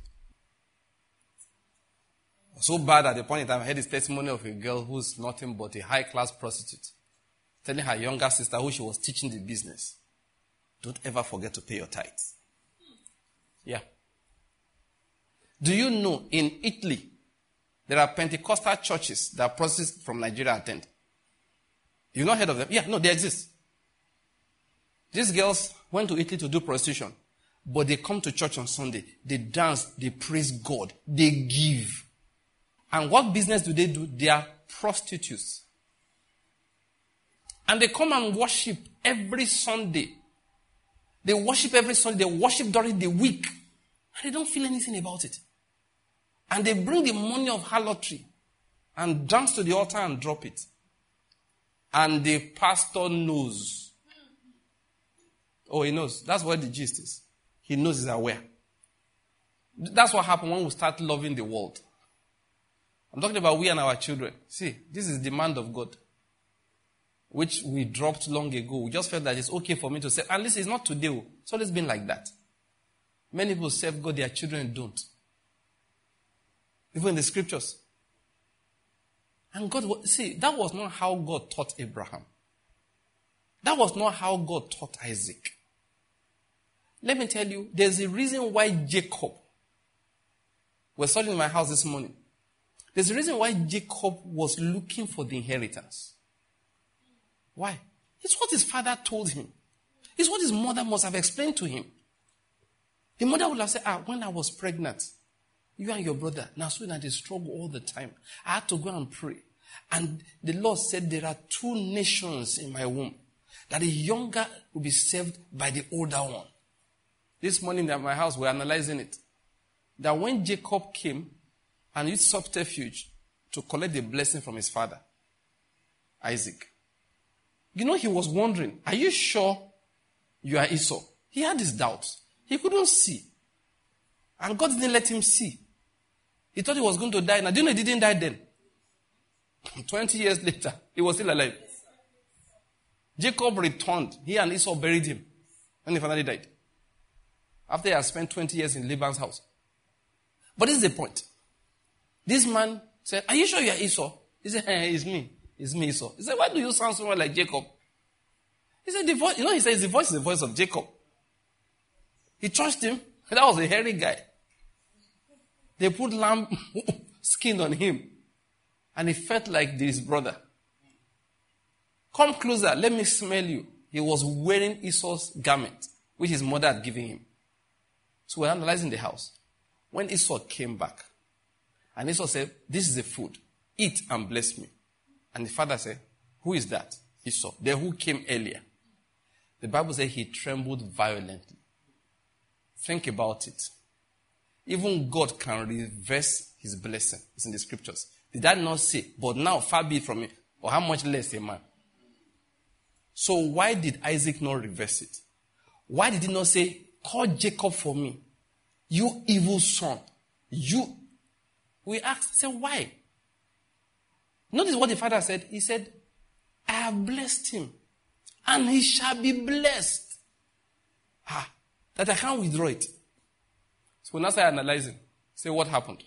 So bad at the point in time, I heard this testimony of a girl who's nothing but a high-class prostitute, telling her younger sister who she was teaching the business, don't ever forget to pay your tithes. Yeah. Do you know in Italy, there are Pentecostal churches that prostitutes from Nigeria attend? You've not heard of them? Yeah, no, they exist. These girls went to Italy to do prostitution, but they come to church on Sunday. They dance, they praise God, they give. And what business do? They are prostitutes. And they come and worship every Sunday. They worship every Sunday. They worship during the week. And they don't feel anything about it. And they bring the money of harlotry and dance to the altar and drop it. And the pastor knows. Oh, he knows. That's what the gist is. He knows, he's aware. That's what happens when we start loving the world. I'm talking about we and our children. See, this is demand of God, which we dropped long ago. We just felt that it's okay for me to say, and listen, it's not today. It's always been like that. Many people serve God, their children don't. Even in the scriptures. And God, see, that was not how God taught Abraham. That was not how God taught Isaac. Let me tell you, there's a reason why Jacob, we're studying in my house this morning. There's a reason why Jacob was looking for the inheritance. Why? It's what his father told him. It's what his mother must have explained to him. The mother would have said, when I was pregnant, you and your brother, now so that they struggle all the time. I had to go and pray. And the Lord said, there are 2 nations in my womb. That the younger will be saved by the older one. This morning at my house, we're analyzing it. That when Jacob came and used subterfuge to collect the blessing from his father, Isaac, he was wondering, are you sure you are Esau? He had his doubts. He couldn't see. And God didn't let him see. He thought he was going to die. Now, do you know he didn't die then? 20 years later, he was still alive. Jacob returned. He and Esau buried him when he finally died. After he had spent 20 years in Laban's house. But this is the point. This man said, are you sure you are Esau? He said, it's me. It's me, Esau. He said, why do you sound so much like Jacob? He said, the voice, he says the voice is the voice of Jacob. He trusted him. That was a hairy guy. They put lamb skin on him. And he felt like his brother. Come closer, let me smell you. He was wearing Esau's garment, which his mother had given him. So we're analyzing the house. When Esau came back, and Esau said, this is the food. Eat and bless me. And the father said, who is that? Esau. Then who came earlier? The Bible says he trembled violently. Think about it. Even God can reverse his blessing. It's in the scriptures. Did I not say, but now far be it from me, or how much less a man? So why did Isaac not reverse it? Why did he not say, call Jacob for me? You evil son. We asked, say, why? Notice what the father said. He said, I have blessed him, and he shall be blessed. That I can't withdraw it. So now start analyzing. Say, what happened?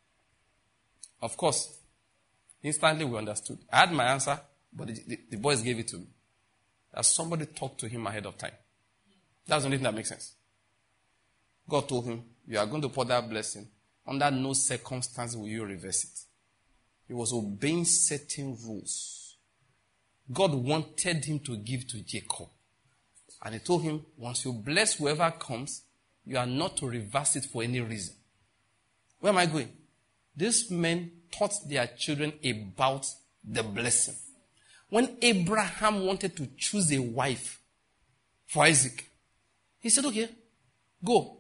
Of course, instantly we understood. I had my answer, but the boys gave it to me. That somebody talked to him ahead of time. That's the only thing that makes sense. God told him, you are going to pour that blessing. Under no circumstance will you reverse it. He was obeying certain rules. God wanted him to give to Jacob. And he told him, once you bless whoever comes, you are not to reverse it for any reason. Where am I going? These men taught their children about the blessing. When Abraham wanted to choose a wife for Isaac, he said, okay, go.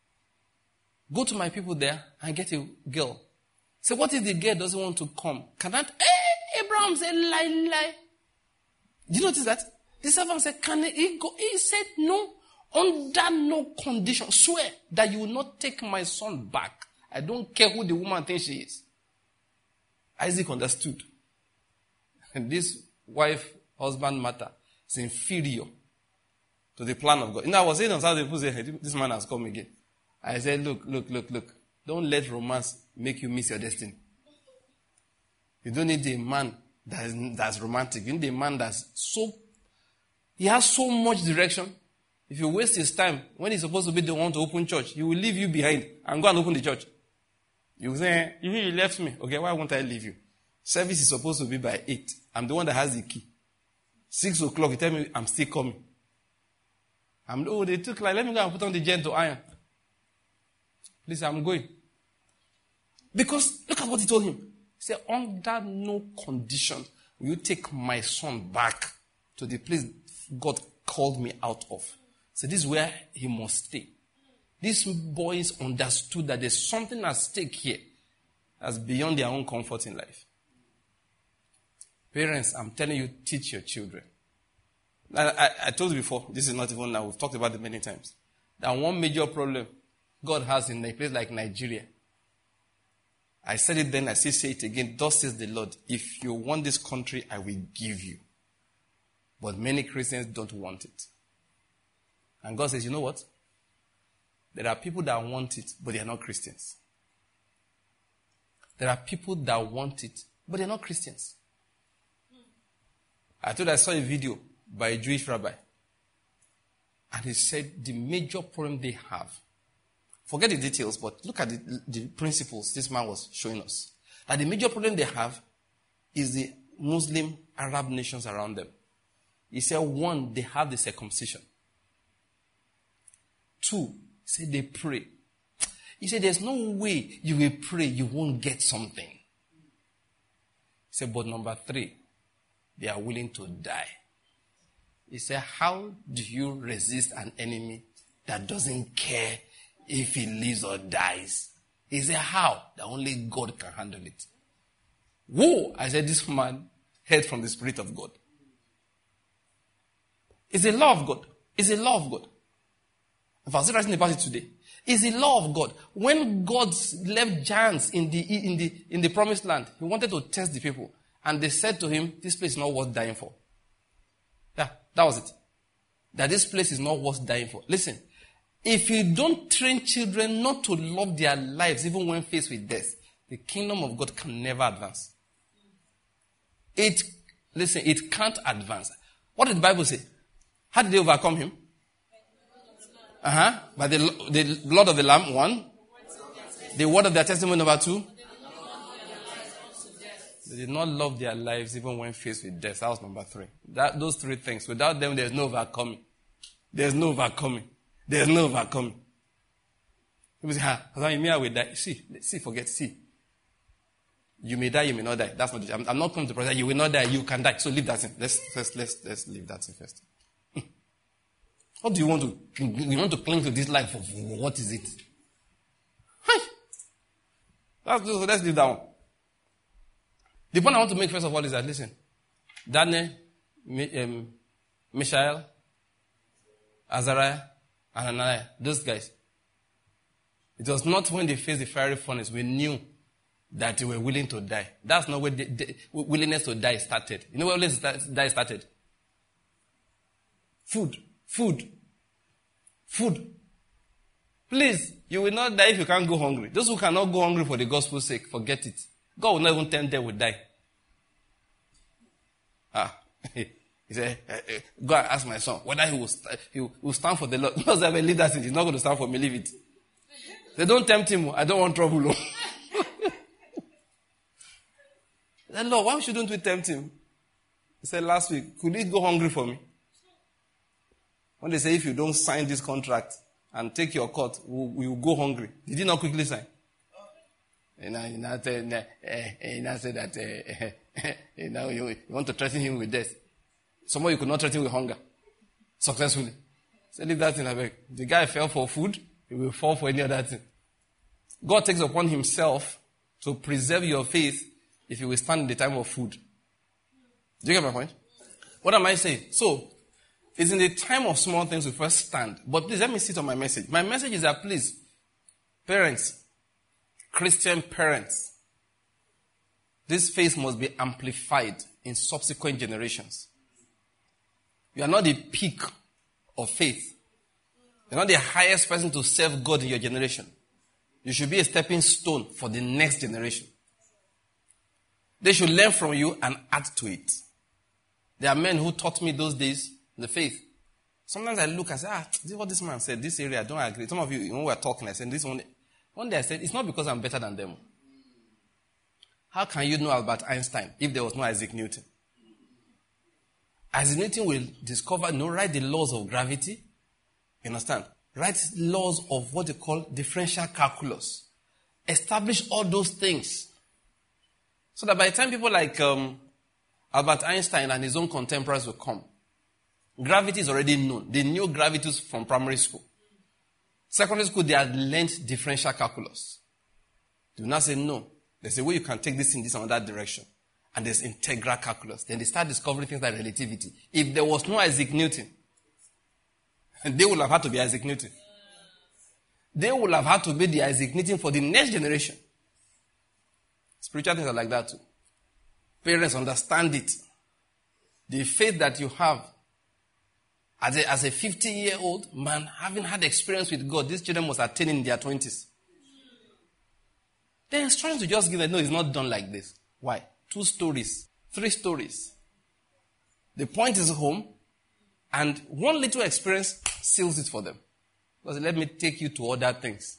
Go to my people there and get a girl. So what if the girl doesn't want to come? Abraham said, lie. Did you notice that? The servant said, can he go? He said, no, under no condition. Swear that you will not take my son back. I don't care who the woman thinks she is. Isaac understood. And this wife-husband matter is inferior to the plan of God. I was saying on Saturday, people say, hey, this man has come again. I said, look. Don't let romance make you miss your destiny. You don't need a man that's romantic. You need a man he has so much direction. If you waste his time, when he's supposed to be the one to open church, he will leave you behind and go and open the church. You will say, you left me. Okay, why won't I leave you? Service is supposed to be by 8. I'm the one that has the key. 6 o'clock, you tell me I'm still coming. They took let me go and put on the gentle iron. Please, I'm going. Because look at what he told him. He said, under no condition will you take my son back to the place God called me out of. So this is where he must stay. These boys understood that there's something at stake here that's beyond their own comfort in life. Parents, I'm telling you, teach your children. I told you before, this is not even now, we've talked about it many times, that one major problem God has in a place like Nigeria. I said it then, I still say it again. Thus says the Lord, if you want this country, I will give you. But many Christians don't want it. And God says, you know what? There are people that want it, but they are not Christians. There are people that want it, but they are not Christians. I saw a video by a Jewish rabbi. And he said the major problem they have, forget the details, but look at the principles this man was showing us. That the major problem they have is the Muslim Arab nations around them. He said, one, they have the circumcision. Two, he said they pray. He said, there's no way you will pray, you won't get something. He said, but number three, they are willing to die. He said, how do you resist an enemy that doesn't care if he lives or dies? He said, how? That only God can handle it. Whoa! I said, this man heard from the Spirit of God. It's a law of God. It's a law of God. If I was writing about it today, it's a law of God. When God left giants in the promised land, he wanted to test the people. And they said to him, this place is not worth dying for. Yeah, that was it. That this place is not worth dying for. Listen, if you don't train children not to love their lives even when faced with death, the kingdom of God can never advance. It can't advance. What did the Bible say? How did they overcome him? By the blood of the Lamb, one. The word of their testimony, number two. They did not love their lives even when faced with death. That was number three. Those three things. Without them, there's no overcoming. There's no overcoming. There's no overcoming. People say, I will die. See, forget, see. You may die, you may not die. That's not it. I'm not coming to process. You will not die, you can die. So leave that in. Let's leave that in first. What do you want to? You want to cling to this life for what is it? Hi. Let's leave that one. The point I want to make first of all is that, listen, Daniel, Mishael, Azariah, and Ananiah, those guys, it was not when they faced the fiery furnace we knew that they were willing to die. That's not where the willingness to die started. You know where willingness to die started? Food. Please, you will not die if you can't go hungry. Those who cannot go hungry for the gospel's sake, forget it. God will not even tempt them with die. He said, go and ask my son whether he will stand for the Lord. Because I believe that he's not going to stand for me, leave it. They don't tempt him. I don't want trouble. The Lord, why shouldn't we tempt him? He said last week, could he go hungry for me? When they say if you don't sign this contract and take your cut, we will go hungry. Did he not quickly sign? And he now said that you want to threaten him with death. Someone you could not threaten with hunger. Successfully. So leave that thing away. The guy fell for food, he will fall for any other thing. God takes upon himself to preserve your faith if you will stand in the time of food. Do you get my point? What am I saying? So, it's in the time of small things we first stand. But please let me sit on my message. My message is that please, parents, Christian parents, this faith must be amplified in subsequent generations. You are not the peak of faith. You're not the highest person to serve God in your generation. You should be a stepping stone for the next generation. They should learn from you and add to it. There are men who taught me those days the faith. Sometimes I look and say, this is what this man said. This area, I don't agree. Some of you, when we were talking, I said, this one. One day I said, it's not because I'm better than them. How can you know Albert Einstein if there was no Isaac Newton? Isaac Newton will discover, write the laws of gravity. You understand? Write laws of what they call differential calculus. Establish all those things. So that by the time people like Albert Einstein and his own contemporaries will come, gravity is already known. They knew gravity from primary school. Secondary school, they had learned differential calculus. They will not say no. There's a way you can take this in this and that direction. And there's integral calculus. Then they start discovering things like relativity. If there was no Isaac Newton, they would have had to be Isaac Newton. They would have had to be the Isaac Newton for the next generation. Spiritual things are like that too. Parents understand it. The faith that you have as a 50-year-old man, having had experience with God, these children must attain in their 20s. They're trying to just give them, no, it's not done like this. Why? 2 stories, 3 stories. The point is home, and one little experience seals it for them. Because let me take you to other things.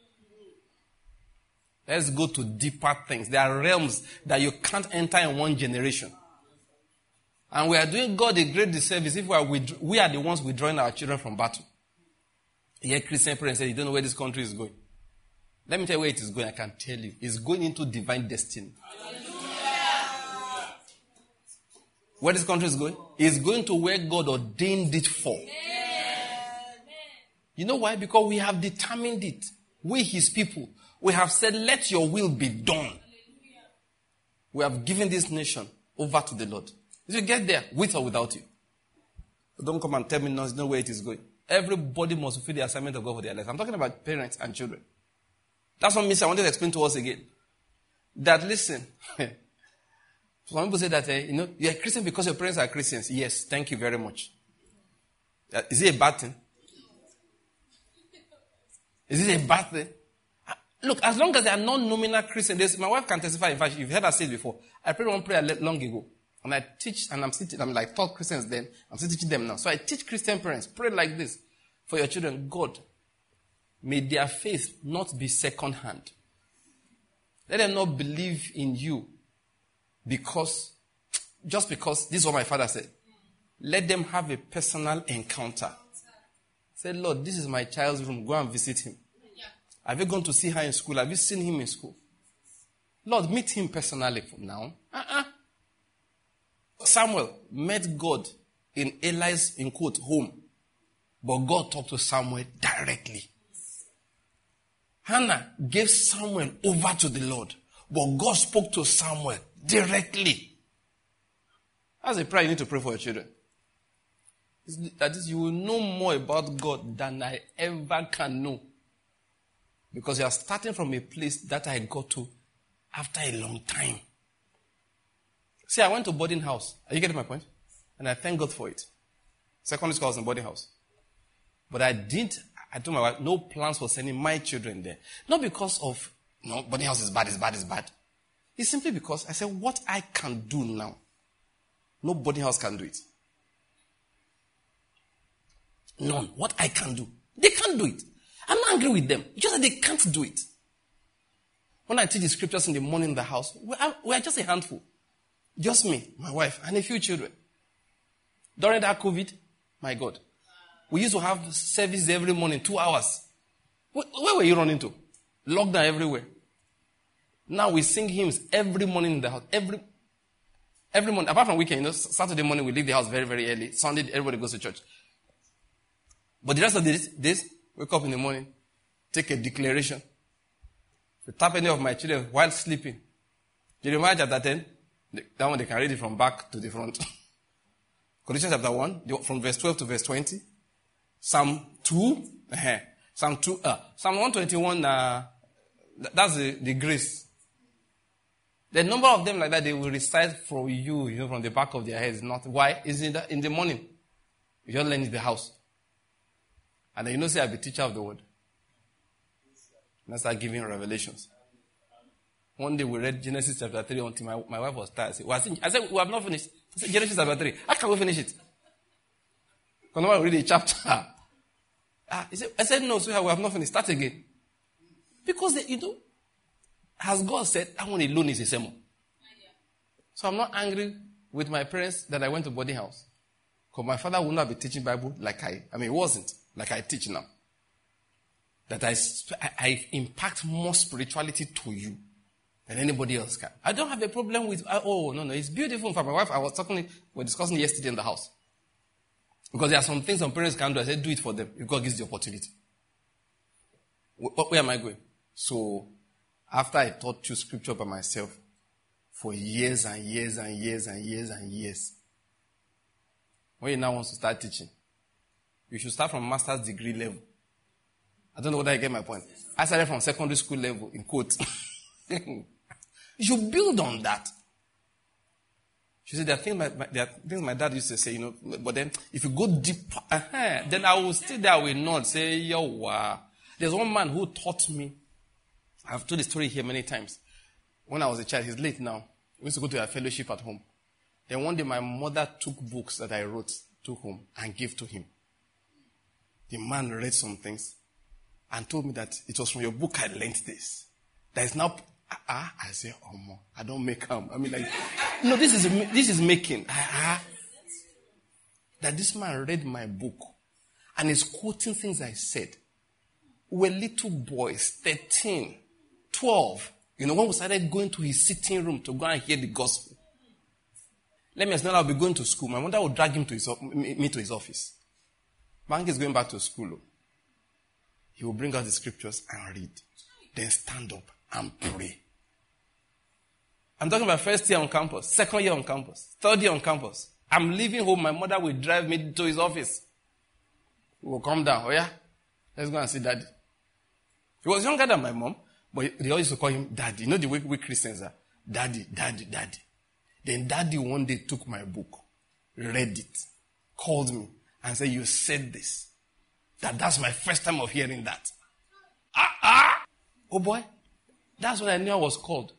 Let's go to deeper things. There are realms that you can't enter in one generation. And we are doing God a great disservice if we are the ones withdrawing our children from battle. Here Christian parents say, you don't know where this country is going. Let me tell you where it is going. I can tell you. It's going into divine destiny. Where this country is going? It's going to where God ordained it for. You know why? Because we have determined it. We, his people, we have said, let your will be done. We have given this nation over to the Lord. If you get there, with or without you. Don't come and tell me no where it is going. Everybody must fulfill the assignment of God for their lives. I'm talking about parents and children. That's what I wanted to explain to us again. That listen, some people say that, you're a Christian because your parents are Christians. Yes, thank you very much. Is it a bad thing? Is it a bad thing? Look, as long as they are non-nominal Christians, my wife can testify. In fact, you've heard her say it before. I prayed one prayer long ago. And I teach, and I'm like taught Christians then. I'm still teaching them now. So I teach Christian parents, pray like this for your children. God, may their faith not be second hand. Let them not believe in you just because, this is what my father said. Let them have a personal encounter. Say, Lord, this is my child's room. Go and visit him. Have you gone to see her in school? Have you seen him in school? Lord, meet him personally from now. Samuel met God in Eli's, in quote, home. But God talked to Samuel directly. Hannah gave Samuel over to the Lord. But God spoke to Samuel directly. That's a prayer you need to pray for your children. That is, you will know more about God than I ever can know. Because you are starting from a place that I got to after a long time. See, I went to boarding house. Are you getting my point? And I thank God for it. Secondary school was in boarding house. But I told my wife, no plans for sending my children there. Not because of, boarding house is bad. It's simply because I said, what I can do now, no boarding house can do it. None. What I can do. They can't do it. I'm not angry with them. Just that they can't do it. When I teach the scriptures in the morning in the house, we are just a handful. Just me, my wife, and a few children. During that COVID, my God, we used to have service every morning, 2 hours. Where were you running to? Lockdown everywhere. Now we sing hymns every morning in the house. Every morning, apart from weekend, Saturday morning we leave the house very, very early. Sunday, everybody goes to church. But the rest of the days, wake up in the morning, take a declaration. If you tap any of my children while sleeping, Jeremiah chapter 10, that one they can read it from back to the front. Colossians chapter 1, from verse 12 to verse 20. Psalm 2, Psalm 121, that's the grace. The number of them like that, they will recite for you, from the back of their heads. Not why? It's in the morning. You just learn in the house. And then say, I'll be teacher of the word. And I start giving revelations. One day we read Genesis chapter 3 until my wife was tired. I said, we have not finished. I said, Genesis chapter 3. How can we finish it? Because now we read a chapter. I said, no, sweetheart, we have not finished. Start again. Because, as God said, that one alone is a sermon. So I'm not angry with my parents that I went to boarding house. Because my father would not be teaching Bible it wasn't like I teach now. That I impact more spirituality to you than anybody else can. I don't have a problem with, no, it's beautiful. For my wife, we're discussing yesterday in the house. Because there are some things some parents can do. I said, do it for them. If God gives the opportunity. Where am I going? So, after I taught you scripture by myself for years and years and years and years and years, when you now want to start teaching, you should start from master's degree level. I don't know whether I get my point. I started from secondary school level, in quotes. You should build on that. She said, there are things my dad used to say, but then if you go deeper, then I will stay there, I will not say, yo, there's one man who taught me. I've told the story here many times. When I was a child, he's late now. We used to go to a fellowship at home. Then one day my mother took books that I wrote to home and gave to him. The man read some things and told me that it was from your book I learned this. That is now, I say, oh, I don't make them. I mean, like, no, this is making. That this man read my book and is quoting things I said. We were little boys, 13, 12. When we started going to his sitting room to go and hear the gospel. Let me explain, I'll be going to school. My mother would drag me to his office. Bank is going back to school. He will bring out the scriptures and read. Then stand up and pray. I'm talking about first year on campus, second year on campus, third year on campus. I'm leaving home. My mother will drive me to his office. He will come down. Oh yeah? Let's go and see daddy. He was younger than my mom, but they always used to call him daddy. You know the way we Christians are? Daddy, daddy, daddy. Then daddy one day took my book, read it, called me, and said, you said this. That's my first time of hearing that. Oh boy. That's when I knew I was called.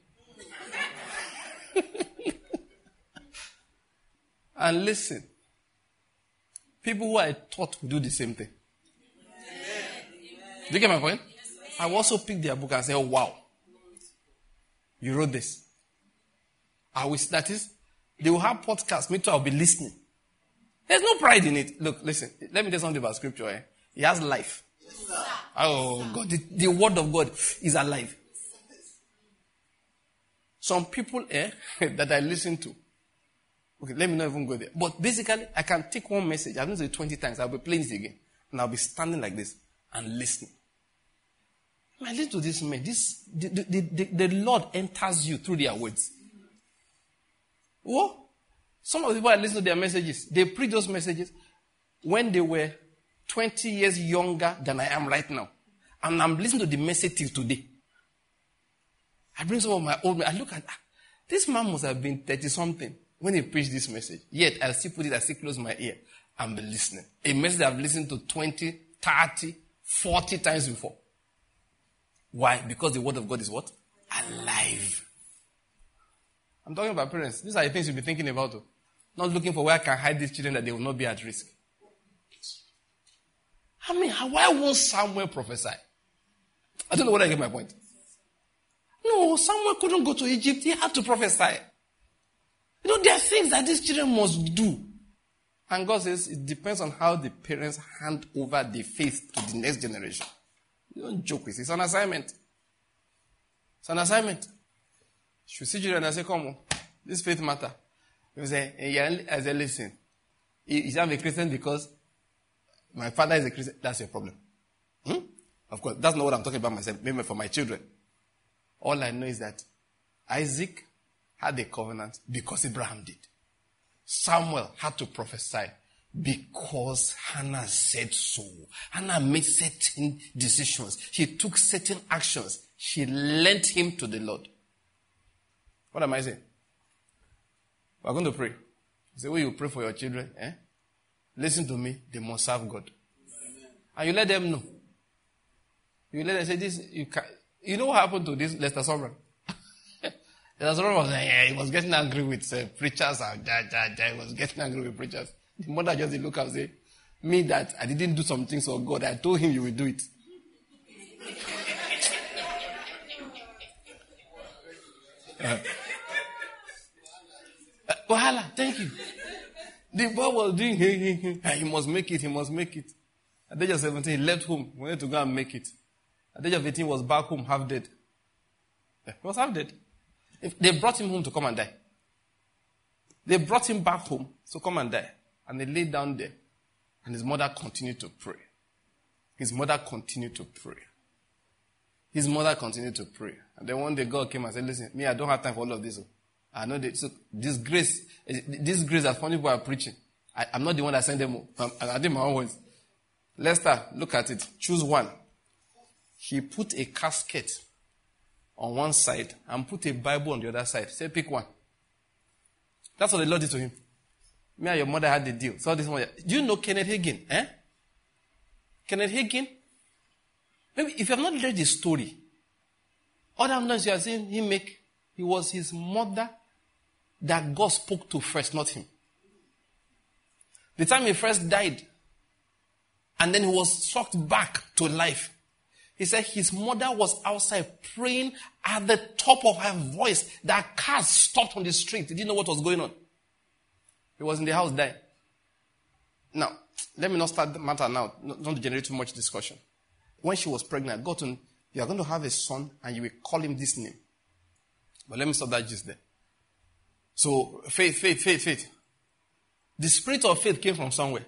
And listen. People who I taught would do the same thing. Do you get my point? I will also pick their book and say, oh, wow. You wrote this. That is, they will have podcasts. Me too, I'll be listening. There's no pride in it. Look, listen. Let me tell you something about scripture. It has life. Oh, God. The word of God is alive. Some people that I listen to. Okay, let me not even go there. But basically, I can take one message. I've listened to it 20 times. I'll be playing it again. And I'll be standing like this and listening. I listen to this man. The Lord enters you through their words. Oh, some of the people I listen to their messages, they preach those messages when they were 20 years younger than I am right now. And I'm listening to the message till today. I bring some of my old men. I look at, this man must have been 30-something when he preached this message. Yet, I still close my ear and be listening. A message I've listened to 20, 30, 40 times before. Why? Because the word of God is what? Alive. I'm talking about parents. These are the things you'll be thinking about. Not looking for where I can hide these children that they will not be at risk. I mean, why won't Samuel prophesy? I don't know whether I get my point. No, Samuel couldn't go to Egypt. He had to prophesy. There are things that these children must do. And God says it depends on how the parents hand over the faith to the next generation. You don't joke with it. It's an assignment. It's an assignment. You see children and say, come on, this faith matter. You say, I say, listen, is I'm a Christian because my father is a Christian? That's your problem. Of course, that's not what I'm talking about myself, maybe for my children. All I know is that Isaac had a covenant because Abraham did. Samuel had to prophesy because Hannah said so. Hannah made certain decisions. She took certain actions. She lent him to the Lord. What am I saying? We're going to pray. Say, will you pray for your children? Listen to me. They must serve God. And you let them know. You let them say this. You know what happened to this Lester Sumrall? Lester Sumrall he was getting angry with preachers. He was getting angry with preachers. The mother just look and say, me that I didn't do some things for God. I told him you will do it. Wahala, thank you. The boy was doing, he must make it, he must make it. At the age of 17, he left home, wanted to go and make it. At the age of 18, he was back home, half dead. He was half dead. They brought him home to come and die. They brought him back home to come and die. And they laid down there. And his mother continued to pray. His mother continued to pray. His mother continued to pray. And then one day God came and said, listen, me, I don't have time for all of this. I know that, so this grace that funny people are preaching, I'm not the one that sent them. I did my own words. Lester, look at it. Choose one. He put a casket on one side and put a Bible on the other side. Say, pick one. That's what the Lord did to him. Me and your mother had the deal. So this one. Do you know Kenneth Hagin? Kenneth Hagin? Maybe if you have not read the story, all I'm not you are saying he was his mother that God spoke to first, not him. The time he first died, and then he was sucked back to life. He said his mother was outside praying at the top of her voice that cars stopped on the street. He didn't know what was going on. He was in the house dying. Now, let me not start the matter now, not to generate too much discussion. When she was pregnant, God told him, you are going to have a son and you will call him this name. But let me stop that just there. So, faith. The spirit of faith came from somewhere.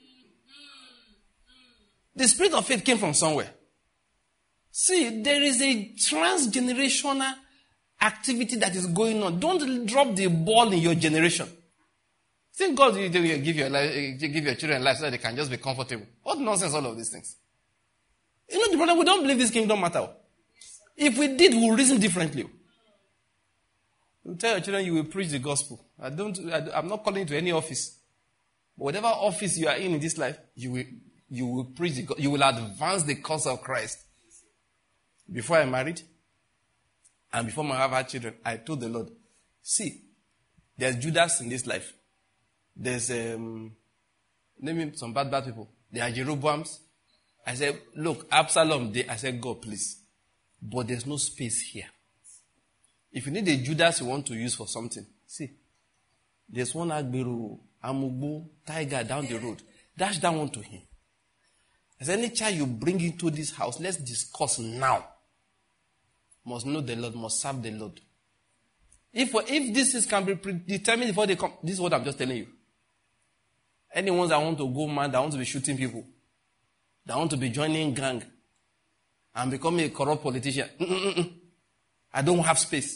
The spirit of faith came from somewhere. See, there is a transgenerational activity that is going on. Don't drop the ball in your generation. Think God will give your children life so that they can just be comfortable. What nonsense, all of these things. You know the problem, we don't believe this kingdom matter. If we did, we would reason differently. You tell your children you will preach the gospel. I'm not calling you to any office. But whatever office you are in this life, you will preach the gospel. You will advance the cause of Christ. Before I married, and before I have had children, I told the Lord, see, there's Judas in this life. There's, name some bad people. There are Jeroboams. I said, look, Absalom, I said, God, please. But there's no space here. If you need a Judas you want to use for something, see, there's one Agberu, Amugbo, Tiger down the road. Dash that one to him. I said, any child you bring into this house, let's discuss now. Must know the Lord, must serve the Lord. If this can be predetermined before they come, this is what I'm just telling you. Anyone that want to go mad, that want to be shooting people, that want to be joining gang, and becoming a corrupt politician, I don't have space.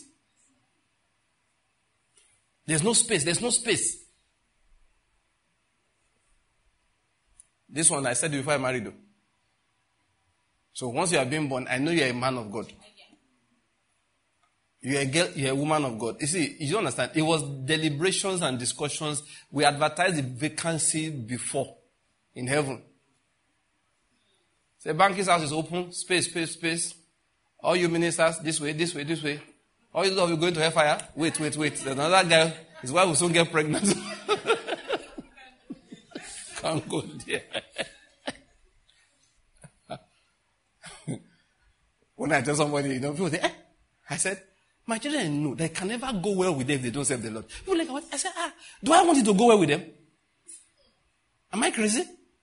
There's no space. This one I said before I married you. So once you are being born, I know you are a man of God. You are a girl, you are a woman of God. You see, you don't understand. It was deliberations and discussions. We advertised the vacancy before in heaven. Say, Banky's house is open. Space. All you ministers, this way. All you of you going to hellfire? Wait. There's another guy. His wife will soon get pregnant. Can't go there. When I tell somebody, people say, I said, my children know they can never go well with them if they don't serve the Lord. People like, what? I said, do I want you to go well with them? Am I crazy?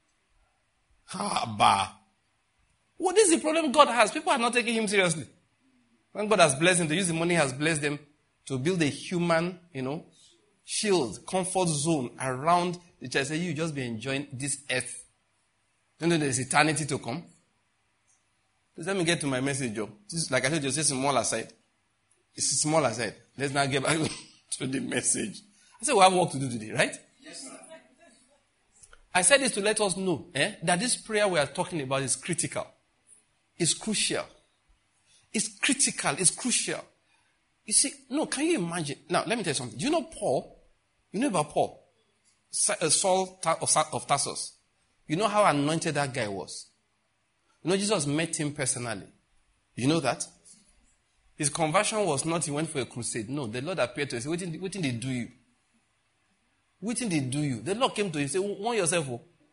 What is the problem God has? People are not taking him seriously. When God has blessed him to use the money, he has blessed them to build a human, shield, comfort zone around the church. Say, you just be enjoying this earth. Don't know there's eternity to come. Just let me get to my message, Joe. Like I said, just a small aside. It's a small aside. Let's now get back to the message. I said we have work to do today, right? Yes, sir. I said this to let us know that this prayer we are talking about is critical. It's crucial. It's critical. It's crucial. You see, can you imagine? Now, let me tell you something. Do you know Paul? You know about Paul? Saul of Tarsus. You know how anointed that guy was? Jesus met him personally. You know that? His conversion was not he went for a crusade. No, the Lord appeared to him and said, what did they do you? What did they do you? The Lord came to him and said, warn yourself.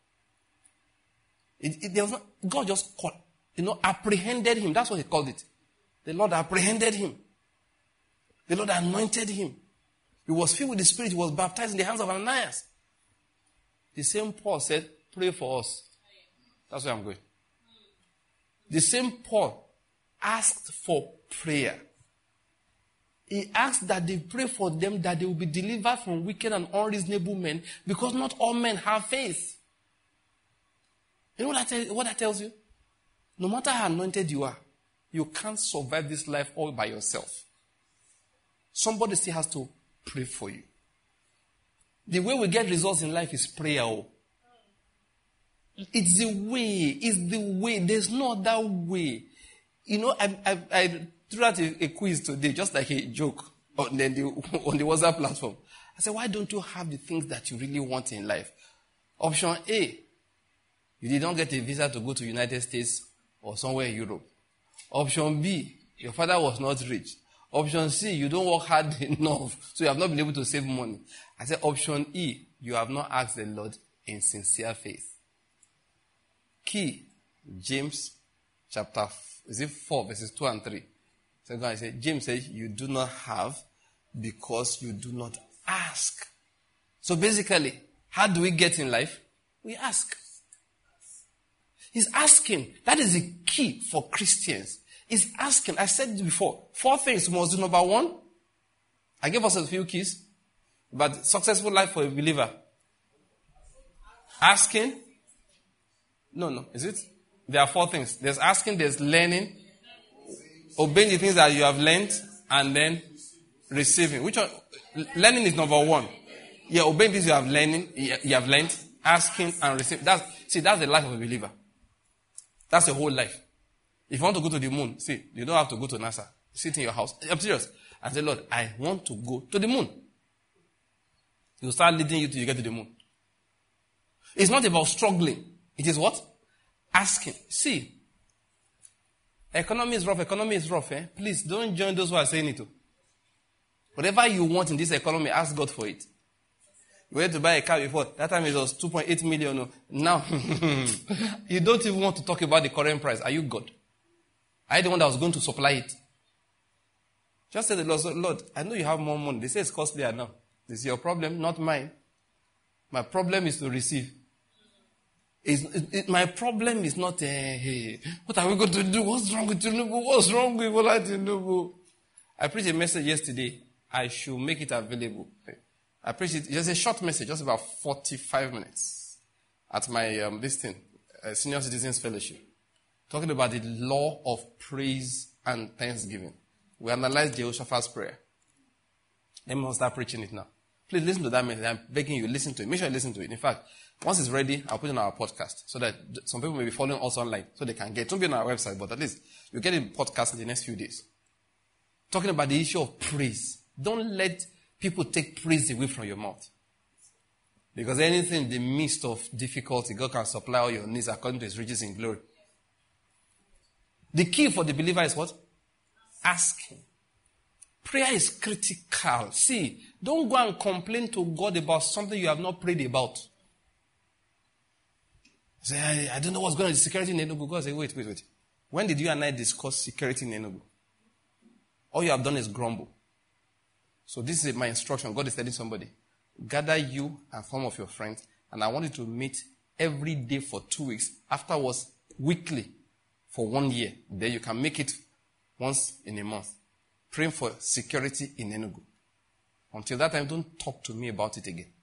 There was not, God just called, apprehended him. That's what he called it. The Lord apprehended him. The Lord anointed him. He was filled with the Spirit. He was baptized in the hands of Ananias. The same Paul said, pray for us. That's where I'm going. The same Paul asked for prayer. He asked that they pray for them that they will be delivered from wicked and unreasonable men because not all men have faith. You know what that tells you? No matter how anointed you are, you can't survive this life all by yourself. Somebody still has to pray for you. The way we get results in life is prayer. It's the way. There's no other way. I threw out a quiz today, just like a joke, on the WhatsApp platform. I said, why don't you have the things that you really want in life? Option A, you did not get a visa to go to United States or somewhere in Europe. Option B, your father was not rich. Option C, you don't work hard enough, so you have not been able to save money. I said, option E, you have not asked the Lord in sincere faith. Key, James chapter 4, verses 2 and 3. So God said, James says, you do not have because you do not ask. So basically, how do we get in life? We ask. He's asking. That is the key for Christians. He's asking. I said it before. 4 things we must do. Number 1, I gave us a few keys. But successful life for a believer. Asking. No. Is it? There are 4 things. There's asking, there's learning, obeying the things that you have learned, and then receiving. Which one? Learning is number 1. Yeah, obeying things you have learned, asking and receiving. That's the life of a believer. That's the whole life. If you want to go to the moon, you don't have to go to NASA. Sit in your house. I'm serious. And say, Lord, I want to go to the moon. He will start leading you till you get to the moon. It's not about struggling. It is what? Asking. Economy is rough. Please don't join those who are saying it. Whatever you want in this economy, ask God for it. You went to buy a car before. That time it was 2.8 million. Now, you don't even want to talk about the current price. Are you God? Are you the one that was going to supply it? Just say to the Lord, Lord, I know you have more money. They say it's costlier now. This is your problem, not mine. My problem is to receive. My problem is not, hey, what are we going to do? What's wrong with Tinubu? What's wrong with Bola Tinubu? I preached a message yesterday. I should make it available. I preached it, just a short message, just about 45 minutes at my, Senior Citizens Fellowship. Talking about the law of praise and thanksgiving. We analyzed Jehoshaphat's prayer. Let me start preaching it now. Please listen to that message. I'm begging you, listen to it. Make sure you listen to it. In fact, once it's ready, I'll put it on our podcast so that some people may be following us online so they can get it. Don't be on our website, but at least you'll get a podcast in the next few days. Talking about the issue of praise. Don't let people take praise away from your mouth. Because anything in the midst of difficulty, God can supply all your needs according to His riches in glory. The key for the believer is what? Asking. Prayer is critical. Don't go and complain to God about something you have not prayed about. Say, I don't know what's going on with security in Enugu. God say, wait. When did you and I discuss security in Enugu? All you have done is grumble. So this is my instruction. God is telling somebody, gather you and some of your friends, and I want you to meet every day for 2 weeks. Afterwards, weekly for 1 year. Then you can make it once in a month. Praying for security in Enugu. Until that time, don't talk to me about it again.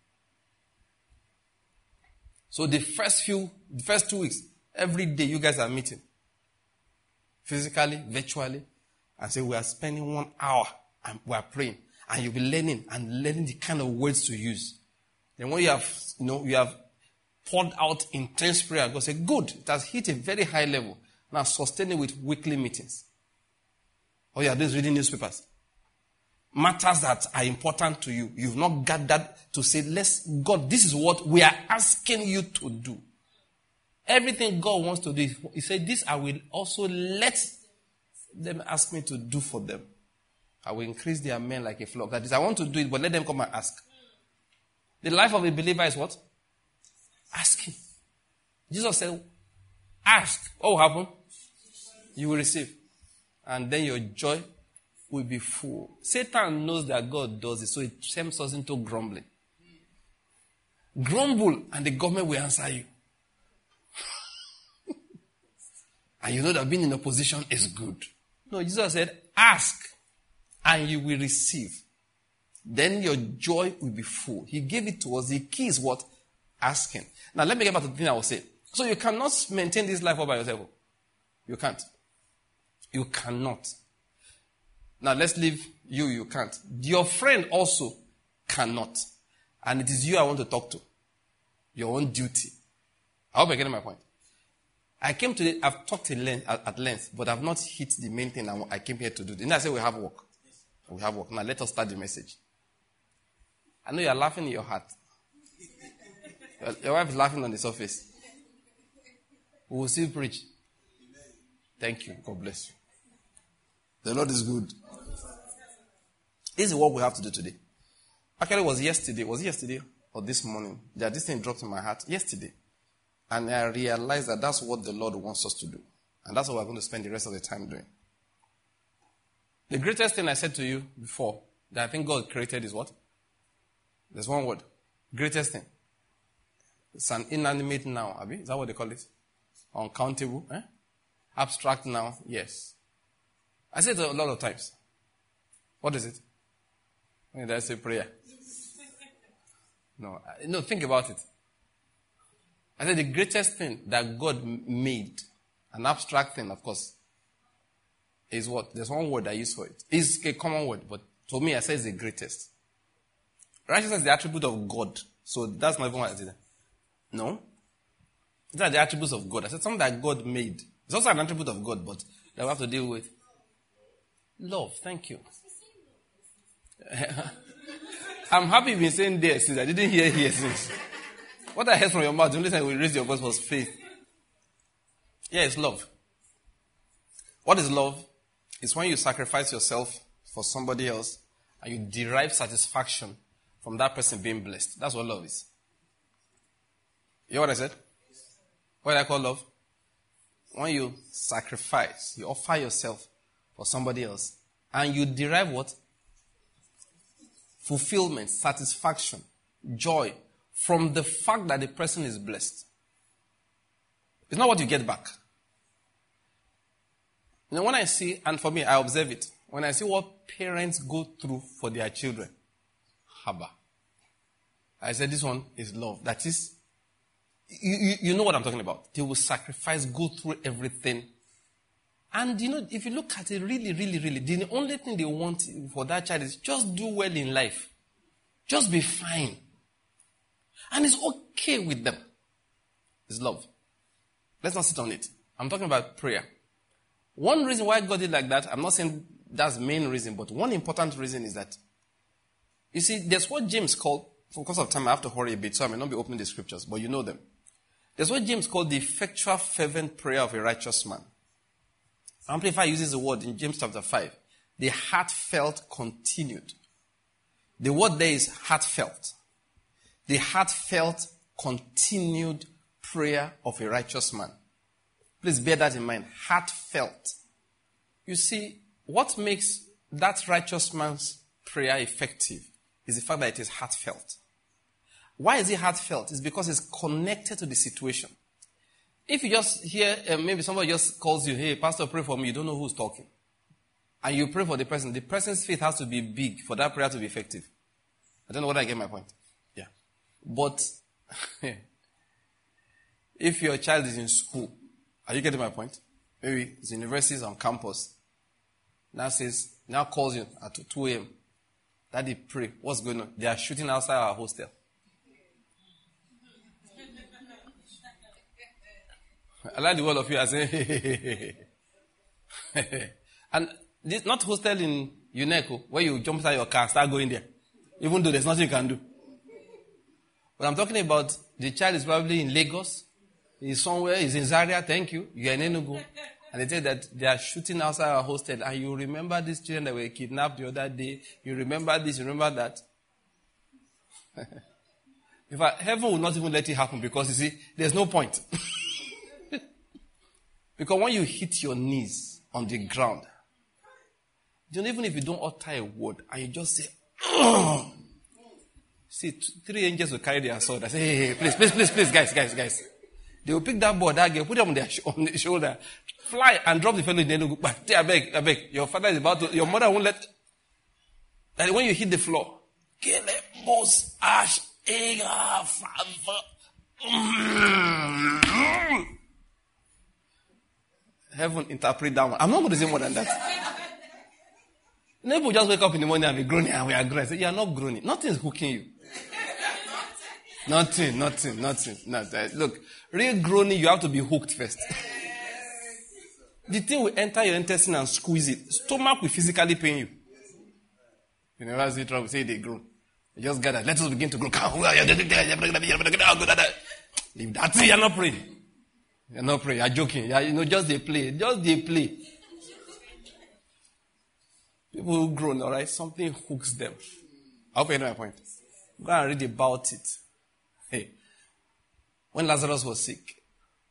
So the first 2 weeks, every day you guys are meeting. Physically, virtually. And say we are spending 1 hour and we are praying. And you'll be learning the kind of words to use. Then when you have poured out intense prayer, God say, good, it has hit a very high level. Now sustain it with weekly meetings. All you are doing is reading newspapers. Matters that are important to you. You've not gathered to say, God, this is what we are asking you to do. Everything God wants to do, He said, this I will also let them ask me to do for them. I will increase their men like a flock. That is, I want to do it, but let them come and ask. The life of a believer is what? Asking. Jesus said, ask. What will happen? You will receive. And then your joy will be full. Satan knows that God does it, so it tempts us into grumbling. Grumble, and the government will answer you. And you know that being in opposition is good. No, Jesus said, ask, and you will receive. Then your joy will be full. He gave it to us. The key is what? Asking. Now let me get back to the thing I was saying. So you cannot maintain this life all by yourself. You can't. You cannot. Now let's leave you can't. Your friend also cannot. And it is you I want to talk to. Your own duty. I hope you're getting my point. I've talked at length, but I've not hit the main thing I came here to do. Didn't I say we have work? We have work. Now let us start the message. I know you're laughing in your heart. Your wife is laughing on the surface. We will still preach. Thank you. God bless you. The Lord is good. This is what we have to do today. Actually, it was yesterday. Was it yesterday or this morning? This thing dropped in my heart. Yesterday. And I realized that that's what the Lord wants us to do. And that's what we're going to spend the rest of the time doing. The greatest thing I said to you before that I think God created is what? There's one word. Greatest thing. It's an inanimate noun, Abi? Is that what they call it? Uncountable? Abstract noun? Yes. I say it a lot of times. What is it? When did I say prayer? No, think about it. I said the greatest thing that God made, an abstract thing, of course, is what? There's one word I use for it. It's a common word, but to me, I say it's the greatest. Righteousness is the attribute of God. So that's not even what I did. No. These are the attributes of God. I said something that God made. It's also an attribute of God, but that we have to deal with. Love. Thank you. I'm happy you've been saying there since I didn't hear here since. What I heard from your mouth, the only time we raised your voice was faith. Yeah, it's love. What is love? It's when you sacrifice yourself for somebody else and you derive satisfaction from that person being blessed. That's what love is. You hear what I said? What do I call love? When you sacrifice, you offer yourself for somebody else and you derive what? Fulfillment, satisfaction, joy from the fact that the person is blessed. It's not what you get back. You know, when I see, and for me, I observe it, when I see what parents go through for their children, haba. I said this one is love. That is, you know what I'm talking about. They will sacrifice, go through everything. And you know, if you look at it really, really, really, the only thing they want for that child is just do well in life. Just be fine. And it's okay with them. It's love. Let's not sit on it. I'm talking about prayer. One reason why God did like that, I'm not saying that's the main reason, but one important reason is that, you see, there's what James called, because of time I have to hurry a bit, so I may not be opening the scriptures, but you know them. There's what James called the effectual fervent prayer of a righteous man. Amplify uses the word in James chapter 5. The heartfelt continued. The word there is heartfelt. The heartfelt continued prayer of a righteous man. Please bear that in mind. Heartfelt. You see, what makes that righteous man's prayer effective is the fact that it is heartfelt. Why is it heartfelt? It's because it's connected to the situation. If you just hear, maybe somebody just calls you, hey, pastor, pray for me, you don't know who's talking. And you pray for the person's faith has to be big for that prayer to be effective. I don't know whether I get my point. Yeah. But, if your child is in school, are you getting my point? Maybe it's universities on campus. Now calls you at 2 a.m. Daddy, pray. What's going on? They are shooting outside our hostel. I like the word of you. I say, hey. And this not hostel in UNECO, where you jump inside your car and start going there. Even though there's nothing you can do. But I'm talking about the child is probably in Lagos. He's somewhere, he's in Zaria, thank you. You're in Enugu. And they tell that they are shooting outside our hostel. And you remember these children that were kidnapped the other day. You remember this, you remember that. In fact, heaven will not even let it happen because, you see, there's no point. Because when you hit your knees on the ground, even if you don't utter a word, and you just say, ugh. See, 3 angels will carry their sword. I say, hey, please, guys. They will pick that boy, that girl, put them on the shoulder, fly and drop the fellow in the end. But I beg, your father is about to, your mother won't let, and when you hit the floor, heaven interpret that one. I'm not going to say more than that. People just wake up in the morning and be groaning and we are groaning. I say, you are not groaning. Nothing is hooking you. Nothing. Look, real groaning, you have to be hooked first. The thing will enter your intestine and squeeze it. Stomach will physically pain you. You never see trouble, say they groan. You just gather, let us begin to groan. Leave that thing, you're not praying. You're not praying, you're joking. Just they play. People who groan, alright, something hooks them. I hope you know my point. Go and read about it. Hey, when Lazarus was sick,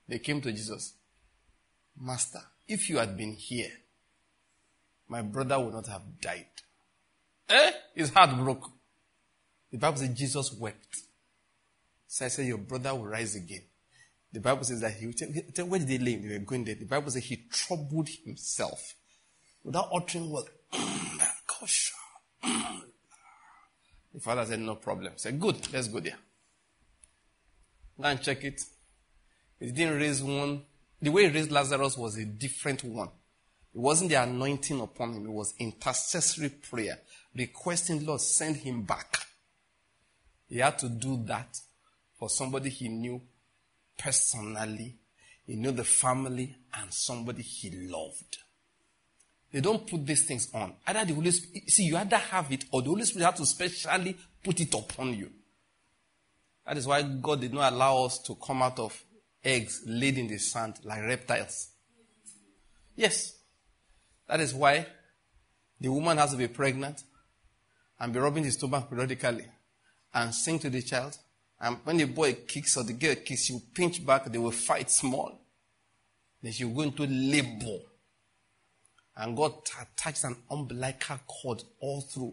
They came to Jesus. Master, if you had been here, my brother would not have died. His heart broke. The Bible says Jesus wept. So I said, your brother will rise again. The Bible says that he would tell where did they lay him? They were going there. The Bible says he troubled himself without uttering word. Gosh. The father said, no problem. I said, good, let's go there. Go and check it. He didn't raise one. The way he raised Lazarus was a different one. It wasn't the anointing upon him. It was intercessory prayer. Requesting Lord, send him back. He had to do that for somebody he knew personally. He knew the family and somebody he loved. They don't put these things on. Either the Holy Spirit, see, you either have it or the Holy Spirit has to specially put it upon you. That is why God did not allow us to come out of eggs laid in the sand like reptiles. Yes. That is why the woman has to be pregnant and be rubbing his stomach periodically and sing to the child. And when the boy kicks or the girl kicks, you pinch back, they will fight small. Then she will go into labor. And God attached an umbilical cord all through.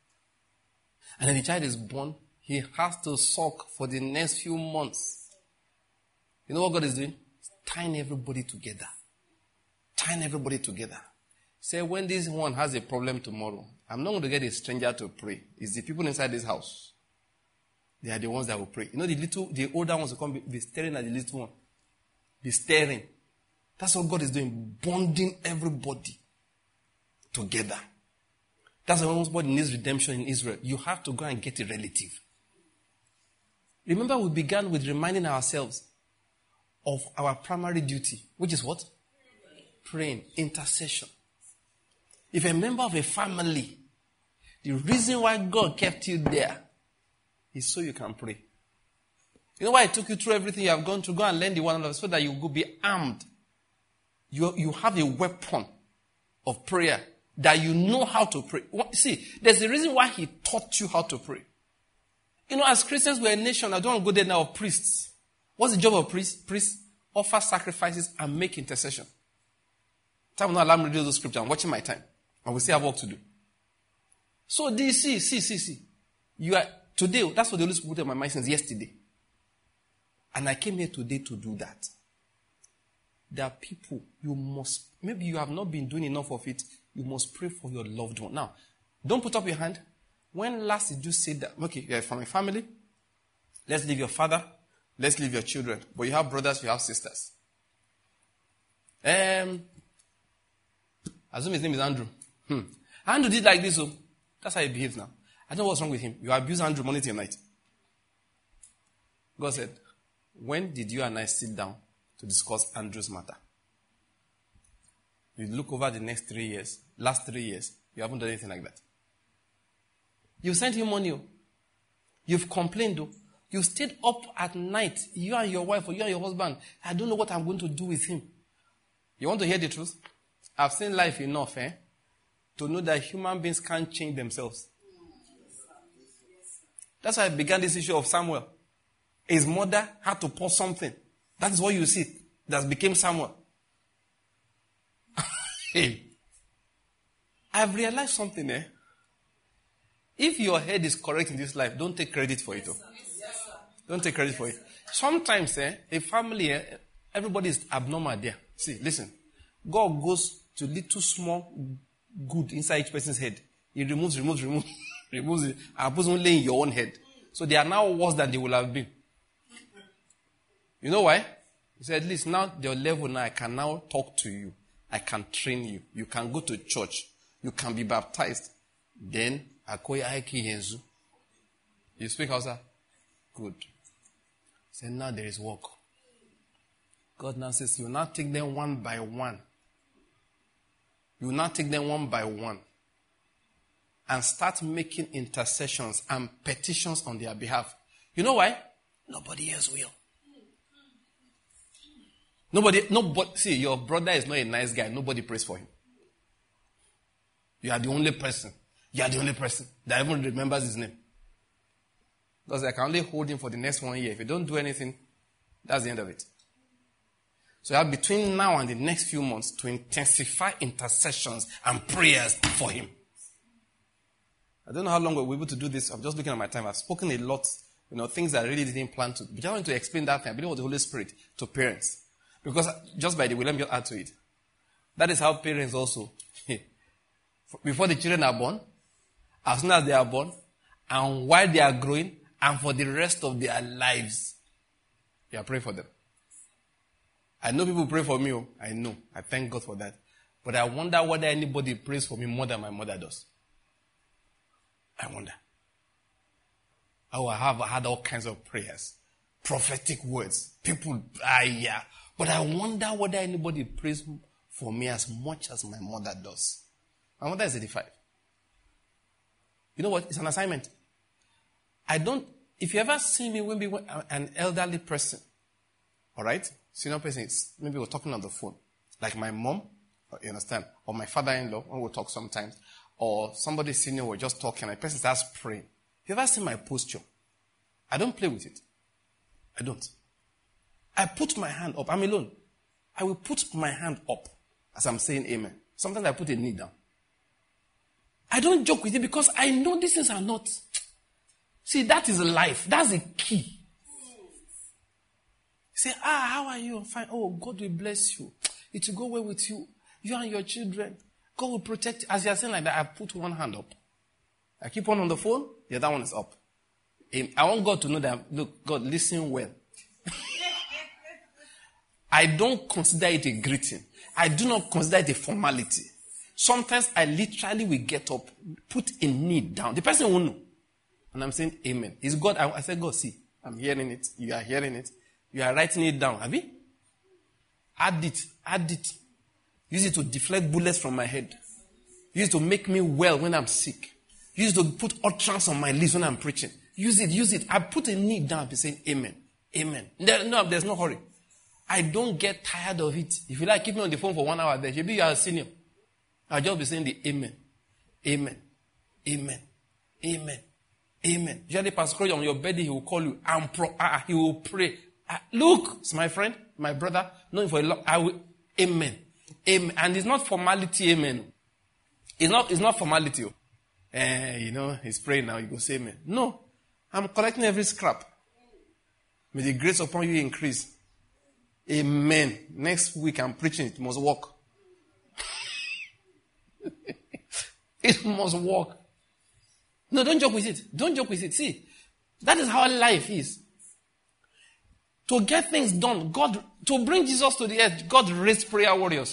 And then the child is born. He has to suck for the next few months. You know what God is doing? He's tying everybody together. Tying everybody together. Say, when this one has a problem tomorrow, I'm not going to get a stranger to pray. It's the people inside this house. They are the ones that will pray. You know, the older ones will come be staring at the little one. Be staring. That's what God is doing. Bonding everybody together. That's why God needs redemption in Israel. You have to go and get a relative. Remember, we began with reminding ourselves of our primary duty, which is what? Praying. Intercession. If a member of a family, the reason why God kept you there is so you can pray. You know why I took you through everything you have gone through? Go and learn the one another so that you will be armed. You have a weapon of prayer that you know how to pray. See, there's a reason why he taught you how to pray. You know, as Christians, we're a nation. I don't want to go there now of priests. What's the job of priests? Priests offer sacrifices and make intercession. Time will not allow me to read those scriptures. I'm watching my time. And we still have work to do. So, see. You are, today, that's what the Holy Spirit put in my mind since yesterday. And I came here today to do that. There are people, maybe you have not been doing enough of it. You must pray for your loved one. Now, don't put up your hand. When last did you say that? Okay, you're from a family. Let's leave your father. Let's leave your children. But you have brothers, you have sisters. I assume his name is Andrew. Andrew did like this, so that's how he behaves now. I don't know what's wrong with him. You abuse Andrew morning till night. God said, when did you and I sit down to discuss Andrew's matter? You look over the last 3 years, you haven't done anything like that. You sent him money. You've complained. You stayed up at night, you and your wife or you and your husband. I don't know what I'm going to do with him. You want to hear the truth? I've seen life enough, to know that human beings can't change themselves. That's why I began this issue of Samuel. His mother had to pour something. That is what you see. That became Samuel. Hey. I've realized something, If your head is correct in this life, don't take credit for it. Don't take credit for it. Sometimes, a family, everybody is abnormal there. See, listen. God goes to little small good inside each person's head. He removes it, and puts only in your own head. So they are now worse than they will have been. You know why? He said, at least now your level now, I can now talk to you. I can train you. You can go to church. You can be baptized. Then, you speak Hausa? Good. He said, now there is work. God now says, you will now take them one by one. You will now take them one by one. And start making intercessions and petitions on their behalf. You know why? Nobody else will. Nobody, see, your brother is not a nice guy. Nobody prays for him. You are the only person. You are the only person that even remembers his name. Because I can only hold him for the next 1 year. If you don't do anything, that's the end of it. So you have between now and the next few months to intensify intercessions and prayers for him. I don't know how long we'll be able to do this. I'm just looking at my time. I've spoken a lot, things that I really didn't plan to. But I want to explain that thing. I believe it was the Holy Spirit to parents. Because just by the way, let me just add to it. That is how parents also, before the children are born, as soon as they are born, and while they are growing, and for the rest of their lives, they are praying for them. I know people pray for me. I know. I thank God for that. But I wonder whether anybody prays for me more than my mother does. I wonder. I have had all kinds of prayers. Prophetic words. People, yeah. But I wonder whether anybody prays for me as much as my mother does. My mother is 85. You know what? It's an assignment. If you ever see me when an elderly person, all right? Senior person, maybe we're talking on the phone. Like my mom, you understand? Or my father-in-law, when we talk sometimes. Or somebody senior, we're just talking, and a person starts praying. You ever see my posture? I don't play with it. I don't. I put my hand up. I'm alone. I will put my hand up as I'm saying amen. Sometimes I put a knee down. I don't joke with it because I know these things are not. See, that is life. That's the key. Say, how are you? I'm fine. Oh, God will bless you. It will go well with you. You and your children. God will protect you. As you are saying like that, I put one hand up. I keep one on the phone. The other one is up. I want God to know that, look, God, listen well. I don't consider it a greeting. I do not consider it a formality. Sometimes I literally will get up, put a knee down. The person won't know. And I'm saying amen. It's God. I said, God, see, I'm hearing it. You are hearing it. You are writing it down. Have you? Add it. Use it to deflect bullets from my head. Use it to make me well when I'm sick. Use it to put utterance on my lips when I'm preaching. Use it. I put a knee down and be saying amen. Amen. There's no hurry. I don't get tired of it. If you like, keep me on the phone for 1 hour there. Maybe you are a senior. I'll just be saying the amen. Amen. Amen. Amen. Amen. Usually, Pastor Croy, on your birthday, he will call you and he will pray. Look, it's my friend, my brother, knowing for a long, amen. Amen. And it's not formality, amen. It's not formality. He's praying now, you go say amen. No. I'm collecting every scrap. May the grace upon you increase. Amen. Next week I'm preaching, it must work. It must work. No, don't joke with it. Don't joke with it. See, that is how life is. To get things done, to bring Jesus to the earth, God raised prayer warriors.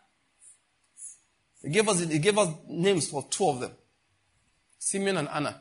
He gave us names for 2 of them. Simeon and Anna.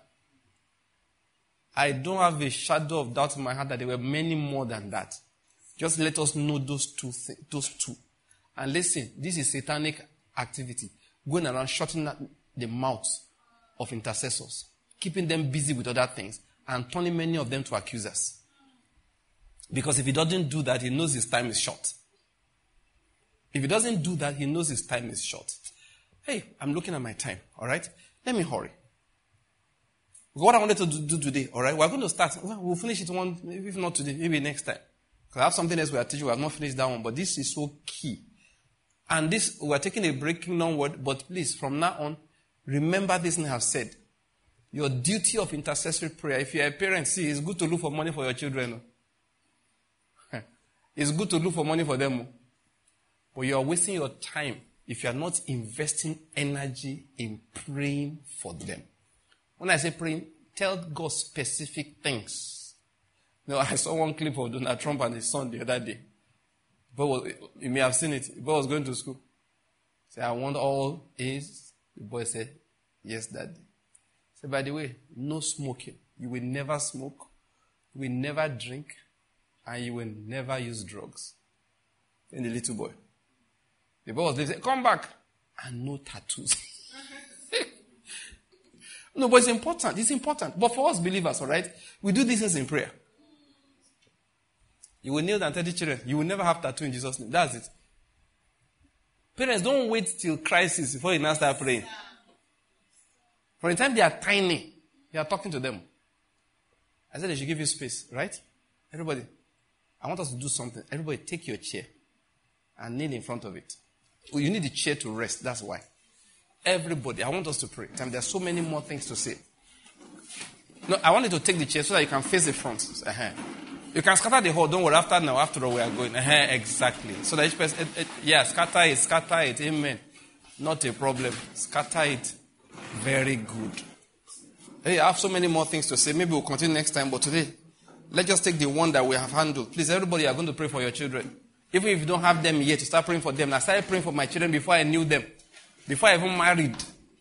I don't have a shadow of doubt in my heart that there were many more than that. Just let us know those two. And listen, this is satanic activity. Going around shutting the mouths of intercessors. Keeping them busy with other things. And turning many of them to accusers. Because if he doesn't do that, he knows his time is short. If he doesn't do that, he knows his time is short. Hey, I'm looking at my time, all right? Let me hurry. What I wanted to do today, all right? We're going to start. We'll finish it one, if not today, maybe next time. Because I have something else we are teaching. We have not finished that one, but this is so key. And this, we're taking a breaking down word, but please, from now on, remember this thing I have said. Your duty of intercessory prayer. If you're a parent, see, it's good to look for money for your children. It's good to look for money for them. But you are wasting your time if you are not investing energy in praying for them. When I say praying, tell God specific things. I saw one clip of Donald Trump and his son the other day. You may have seen it. The boy was going to school. Say, I want all A's. The boy said, yes, Daddy. Say, by the way, no smoking. You will never smoke. You will never drink. And you will never use drugs. And the little boy. The boy was saying, come back. And no tattoos. No, but it's important. It's important. But for us believers, all right, we do these things in prayer. You will kneel and tell the children, you will never have tattoo in Jesus' name. That's it. Parents, don't wait till crisis before you now start praying. For the time they are tiny, you are talking to them. I said they should give you space, right? Everybody, I want us to do something. Everybody, take your chair. and kneel in front of it. Well, you need the chair to rest. That's why. Everybody, I want us to pray. There are so many more things to say. No, I want you to take the chair so that you can face the front. You can scatter the whole. Don't worry. After all, we are going. Exactly. So that each person, scatter it. Amen. Not a problem. Scatter it. Very good. Hey, I have so many more things to say. Maybe we'll continue next time. But today, let's just take the one that we have handled. Please, everybody, you are going to pray for your children. Even if you don't have them yet, to start praying for them. I started praying for my children before I knew them. Before I even married.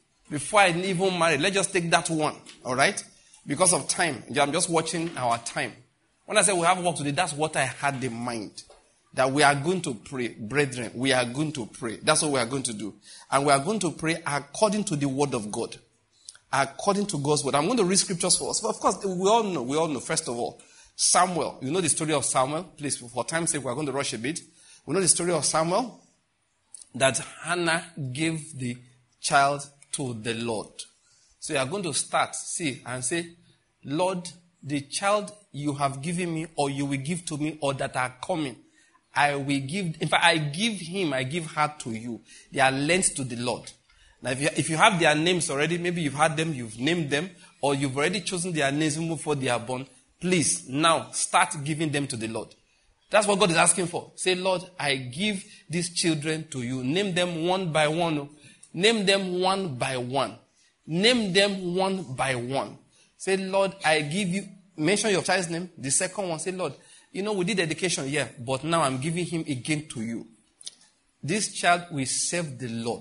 Let's just take that one. All right? Because of time. I'm just watching our time. When I say we have work today, that's what I had in mind. That we are going to pray. Brethren, we are going to pray. That's what we are going to do. And we are going to pray according to the word of God. According to God's word. I'm going to read scriptures for us. But of course, we all know, first of all, Samuel. You know the story of Samuel. Please, for time's sake, we are going to rush a bit. We know the story of Samuel. That Hannah gave the child to the Lord. So you are going to start, and say, Lord, the child you have given me, or you will give to me, or that are coming, I will give. In fact, I give her to you. They are lent to the Lord. Now, if you have their names already, maybe you've had them, you've named them, or you've already chosen their names even before they are born, please, now, start giving them to the Lord. That's what God is asking for. Say, Lord, I give these children to you. Name them one by one. Name them one by one. Name them one by one. Say, Lord, I give you. Mention your child's name. The second one, say, Lord, we did education, but now I'm giving him again to you. This child will serve the Lord.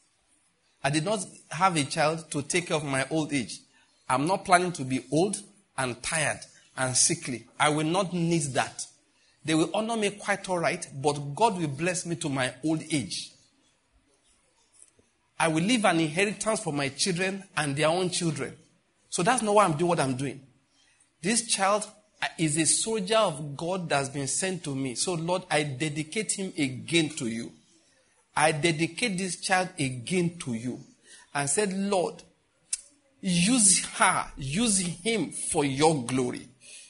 I did not have a child to take care of my old age. I'm not planning to be old and tired and sickly. I will not need that. They will honor me quite all right, but God will bless me to my old age. I will leave an inheritance for my children and their own children. So that's not why I'm doing what I'm doing. This child is a soldier of God that's been sent to me. So Lord, I dedicate him again to you. I dedicate this child again to you. And said, Lord, use him for your glory.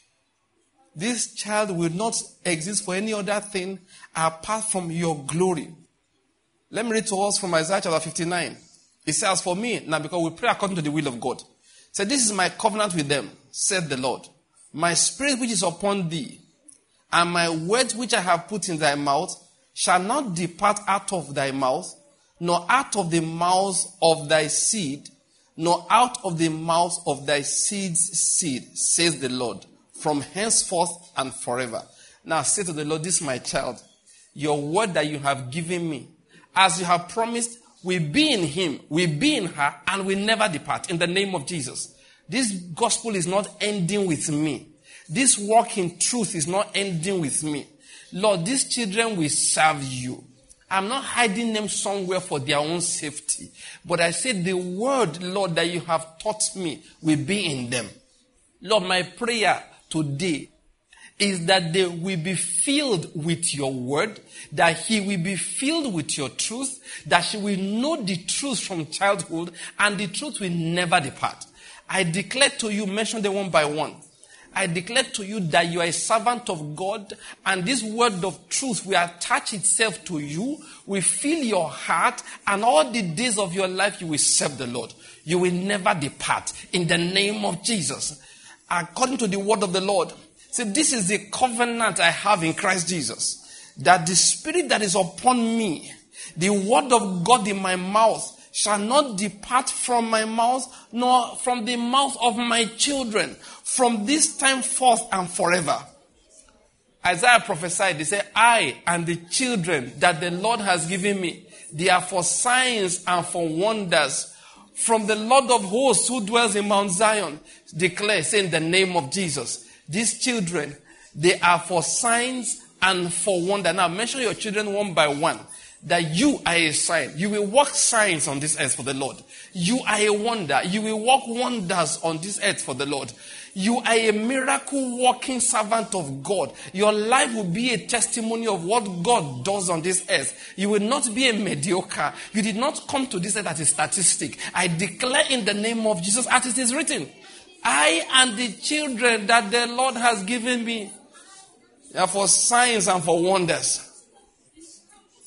This child will not exist for any other thing apart from your glory. Let me read to us from Isaiah chapter 59. It says, for me, now because we pray according to the will of God. So this is my covenant with them, said the Lord. My spirit which is upon thee, and my words which I have put in thy mouth, shall not depart out of thy mouth, nor out of the mouth of thy seed, nor out of the mouth of thy seed's seed, says the Lord, from henceforth and forever. Now say to the Lord, this is my child. Your word that you have given me, as you have promised, will be in him, will be in her, and will never depart in the name of Jesus. This gospel is not ending with me. This walk in truth is not ending with me. Lord, these children will serve you. I'm not hiding them somewhere for their own safety. But I said the word, Lord, that you have taught me will be in them. Lord, my prayer today is that they will be filled with your word, that he will be filled with your truth, that she will know the truth from childhood, and the truth will never depart. I declare to you, mention them one by one. I declare to you that you are a servant of God, and this word of truth will attach itself to you, will fill your heart, and all the days of your life you will serve the Lord. You will never depart in the name of Jesus. According to the word of the Lord, see, this is the covenant I have in Christ Jesus, that the spirit that is upon me, the word of God in my mouth, shall not depart from my mouth, nor from the mouth of my children, from this time forth and forever. Isaiah prophesied, he said, I and the children that the Lord has given me, they are for signs and for wonders. From the Lord of hosts who dwells in Mount Zion, declare, say in the name of Jesus, these children, they are for signs and for wonder. Now mention your children one by one. That you are a sign. You will work signs on this earth for the Lord. You are a wonder. You will work wonders on this earth for the Lord. You are a miracle working servant of God. Your life will be a testimony of what God does on this earth. You will not be a mediocre. You did not come to this earth as a statistic. I declare in the name of Jesus, as it is written, I and the children that the Lord has given me are for signs and for wonders.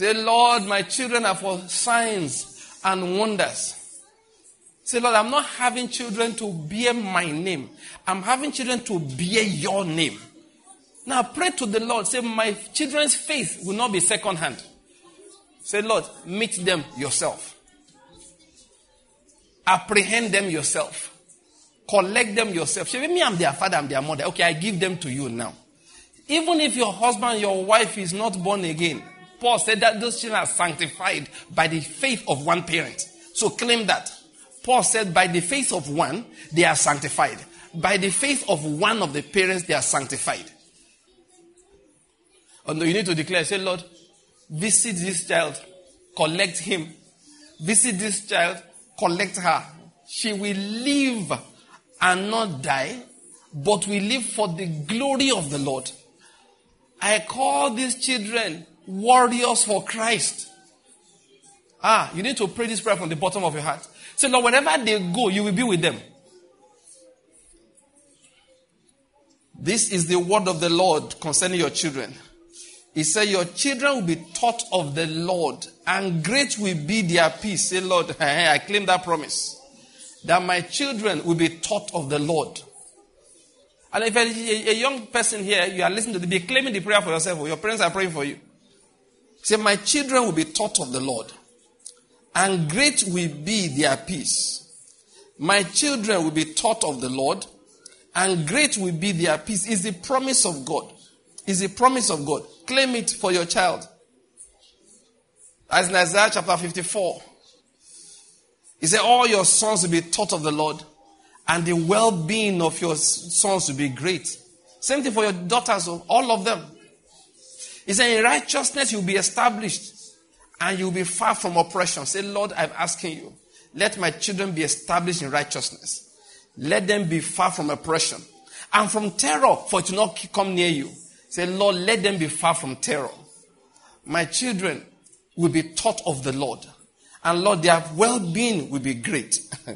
Say, Lord, my children are for signs and wonders. Say, Lord, I'm not having children to bear my name. I'm having children to bear your name. Now pray to the Lord. Say, my children's faith will not be second hand. Say, Lord, meet them yourself. Apprehend them yourself. Collect them yourself. Say, me, I'm their father, I'm their mother. Okay, I give them to you now. Even if your husband, your wife is not born again, Paul said that those children are sanctified by the faith of one parent. So claim that. Paul said by the faith of one, they are sanctified. By the faith of one of the parents, they are sanctified. Oh no, you need to declare, say, Lord, visit this child, collect him. Visit this child, collect her. She will live and not die, but will live for the glory of the Lord. I call these children warriors for Christ. You need to pray this prayer from the bottom of your heart. Say, Lord, wherever they go, you will be with them. This is the word of the Lord concerning your children. He said, your children will be taught of the Lord, and great will be their peace. Say, Lord, I claim that promise. That my children will be taught of the Lord. And if a young person here, you are listening to be claiming the prayer for yourself, or your parents are praying for you. Say, my children will be taught of the Lord, and great will be their peace. My children will be taught of the Lord, and great will be their peace. Is the promise of God. Is the promise of God. Claim it for your child. As in Isaiah chapter 54. He said, all your sons will be taught of the Lord, and the well-being of your sons will be great. Same thing for your daughters, all of them. He said, in righteousness you'll be established, and you'll be far from oppression. Say, Lord, I'm asking you, let my children be established in righteousness. Let them be far from oppression, and from terror, for it to not come near you. Say, Lord, let them be far from terror. My children will be taught of the Lord, and Lord, their well-being will be great.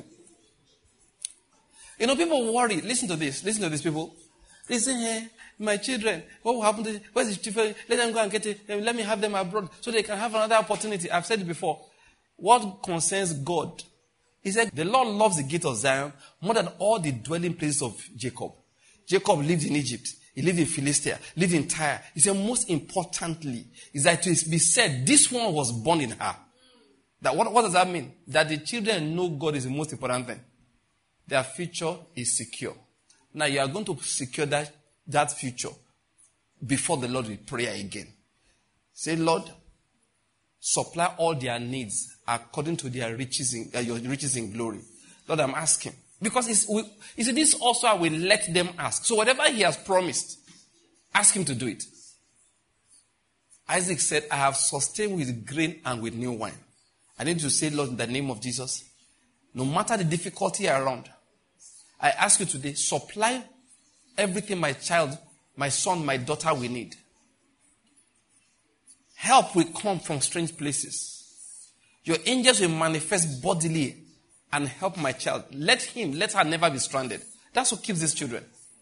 You know, people worry. Listen to this, people. They say, hey, my children, what will happen to them? Where's the children? Let them go and get it. Let me have them abroad so they can have another opportunity. I've said it before. What concerns God? He said, the Lord loves the gate of Zion more than all the dwelling places of Jacob. Jacob lived in Egypt. He lived in Philistia, lived in Tyre. He said, most importantly, is that it be said, this one was born in her. That what does that mean? That the children know God is the most important thing. Their future is secure. Now you are going to secure that future before the Lord with prayer again. Say, Lord, supply all their needs according to their riches your riches in glory. Lord, I'm asking. Because this also I will let them ask. So whatever he has promised, ask him to do it. Isaac said, I have sustained with grain and with new wine. I need to say, Lord, in the name of Jesus, no matter the difficulty around, I ask you today, supply everything my child, my son, my daughter will need. Help will come from strange places. Your angels will manifest bodily and help my child. Let her never be stranded. That's what keeps these children.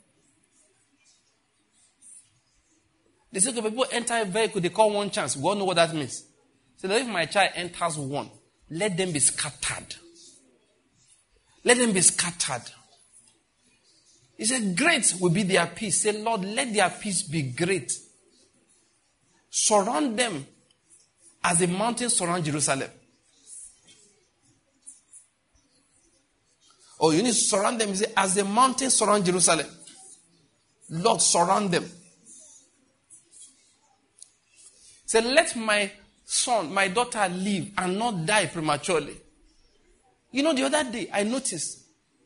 They say when people enter a vehicle, they call one chance. We all know what that means. So that if my child enters one, let them be scattered. Let them be scattered. He said, great will be their peace. Say, Lord, let their peace be great. Surround them as the mountains surround Jerusalem. Oh, you need to surround them as the mountains surround Jerusalem. Lord, surround them. Say, let my son, my daughter live and not die prematurely. You know, the other day, I noticed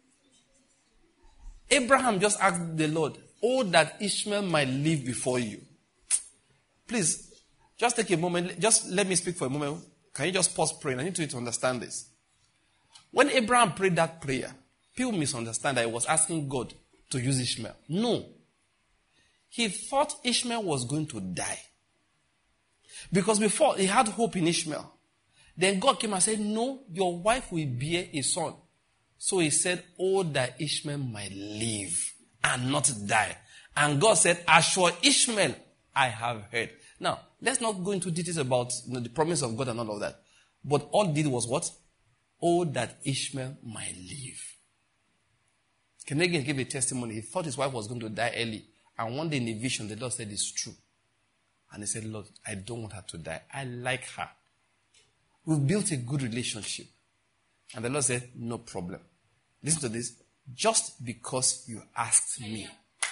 Abraham just asked the Lord, oh, that Ishmael might live before you. Please, just take a moment. Just let me speak for a moment. Can you just pause praying? I need you to understand this. When Abraham prayed that prayer, people misunderstand that he was asking God to use Ishmael. No. He thought Ishmael was going to die. Because before, he had hope in Ishmael. Then God came and said, no, your wife will bear a son. So he said, oh, that Ishmael might live and not die. And God said, as for Ishmael, I have heard. Now, let's not go into details about the promise of God and all of that. But all did was what? Oh, that Ishmael might live. Kenegin gave a testimony. He thought his wife was going to die early. And one day in a vision, the Lord said, it's true. And he said, Lord, I don't want her to die. I like her. We've built a good relationship. And the Lord said, no problem. Listen to this. Just because you asked me.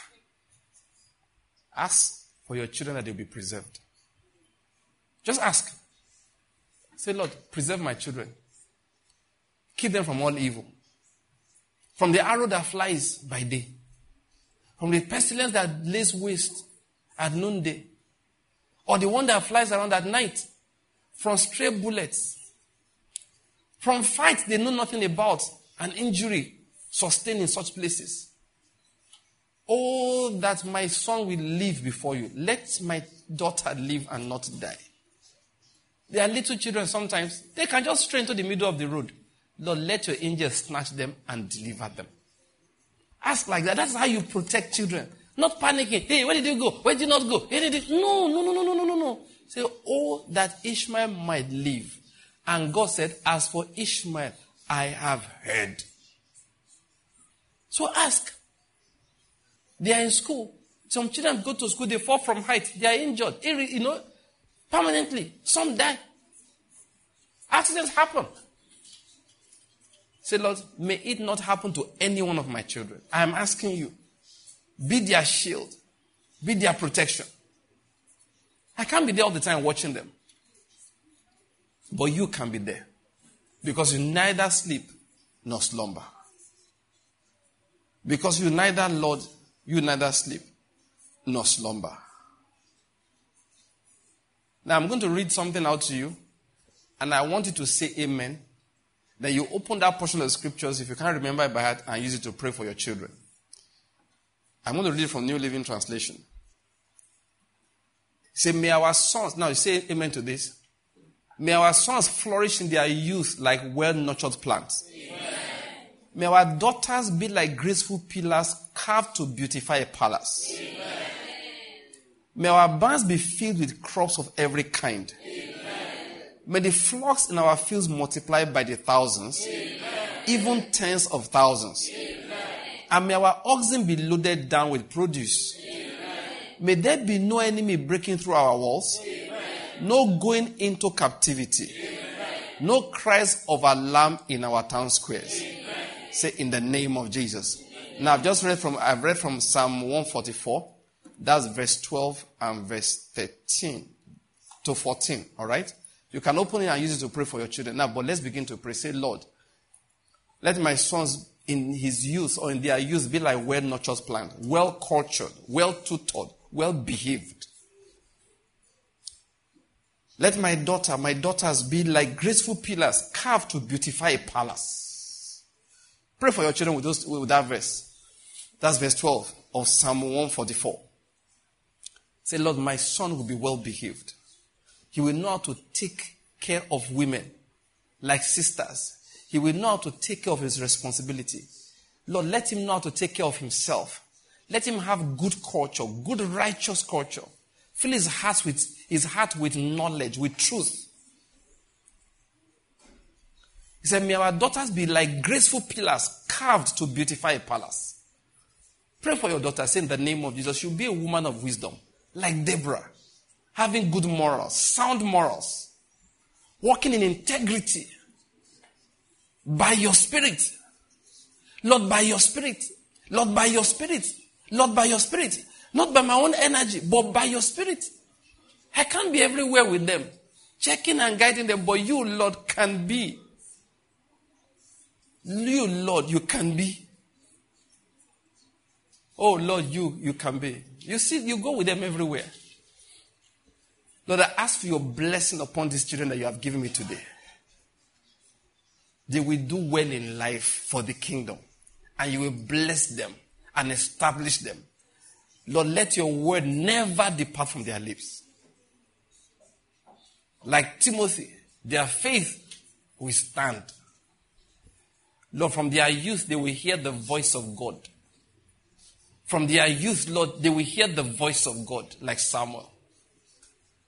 Ask for your children that they'll be preserved. Just ask. Say, Lord, preserve my children. Keep them from all evil. From the arrow that flies by day. From the pestilence that lays waste at noonday. Or the one that flies around at night. From stray bullets. From fights they know nothing about. And injury sustained in such places. Oh, that my son will live before you. Let my daughter live and not die. There are little children sometimes. They can just stray into the middle of the road. Lord, let your angels snatch them and deliver them. Ask like that. That's how you protect children. Not panicking. Hey, where did you go? Where did you not go? Where did you... No. Say, oh, that Ishmael might live. And God said, as for Ishmael, I have heard. So ask. They are in school. Some children go to school, they fall from height. They are injured. Permanently. Some die. Accidents happen. Say, Lord, may it not happen to any one of my children. I am asking you. Be their shield. Be their protection. I can't be there all the time watching them. But you can be there. Because you neither sleep nor slumber. Because you neither sleep nor slumber. Now I'm going to read something out to you. And I want you to say amen. Then you open that portion of the scriptures, if you can't remember it by heart, and use it to pray for your children. I'm going to read it from New Living Translation. Say, may our sons, now you say amen to this. May our sons flourish in their youth like well-nurtured plants. Amen. May our daughters be like graceful pillars carved to beautify a palace. Amen. May our barns be filled with crops of every kind. Amen. May the flocks in our fields multiply by the thousands, amen, even tens of thousands. Amen. And may our oxen be loaded down with produce. Amen. May there be no enemy breaking through our walls, amen, no going into captivity, amen, no cries of alarm in our town squares. Amen. Say, in the name of Jesus. Amen. Now, I've read from Psalm 144. That's verse 12 and verse 13 to 14. All right? You can open it and use it to pray for your children. Now, but let's begin to pray. Say, Lord, let my sons in his youth or in their youth be like well-nurtured plant, well-cultured, well-tutored, well-behaved. Let my daughters be like graceful pillars carved to beautify a palace. Pray for your children with that verse. That's verse 12 of Psalm 144. Say, Lord, my son will be well-behaved. He will know how to take care of women like sisters. He will know how to take care of his responsibility. Lord, let him know how to take care of himself. Let him have good culture, good righteous culture. Fill his heart with knowledge, with truth. He said, may our daughters be like graceful pillars carved to beautify a palace. Pray for your daughter. Say in the name of Jesus, she'll be a woman of wisdom, like Deborah. Having good morals, sound morals. Walking in integrity. By your spirit. Lord, by your spirit. Lord, by your spirit. Lord, by your spirit. Not by my own energy, but by your spirit. I can't be everywhere with them. Checking and guiding them, but you, Lord, can be. You, Lord, you can be. Oh, Lord, you can be. You see, you go with them everywhere. Lord, I ask for your blessing upon these children that you have given me today. They will do well in life for the kingdom. And you will bless them and establish them. Lord, let your word never depart from their lips. Like Timothy, their faith will stand. Lord, from their youth, they will hear the voice of God. From their youth, Lord, they will hear the voice of God, like Samuel.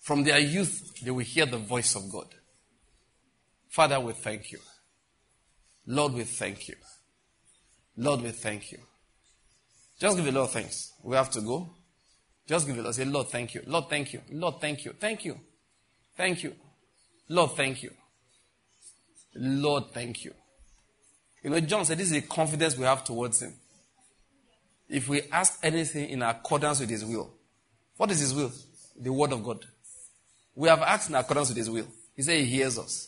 From their youth, they will hear the voice of God. Father, we thank you. Lord, we thank you. Lord, we thank you. Just give the Lord thanks. We have to go. Just give the Lord. Say, Lord, thank you. Lord, thank you. Lord, thank you. Thank you. Thank you. Lord, thank you. Lord, thank you. You know, John said this is the confidence we have towards him. If we ask anything in accordance with his will. What is his will? The word of God. We have asked in accordance with his will. He said he hears us.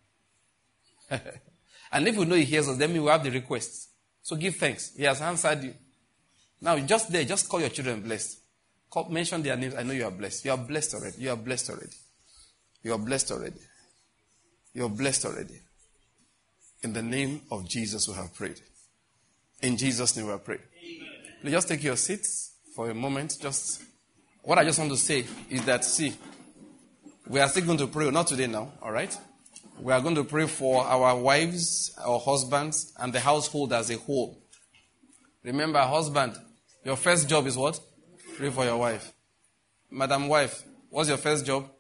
And if we know he hears us, then we will have the request. So give thanks. He has answered you. Now, just call your children blessed. Mention their names. I know you are blessed. You are blessed already. You are blessed already. You are blessed already. You are blessed already. In the name of Jesus we have prayed. In Jesus' name we have prayed. Please just take your seats for a moment. What I just want to say is that, see, we are still going to pray. Not today now, all right? We are going to pray for our wives, our husbands, and the household as a whole. Remember, husband, your first job is what? Pray for your wife. Madam wife, what's your first job?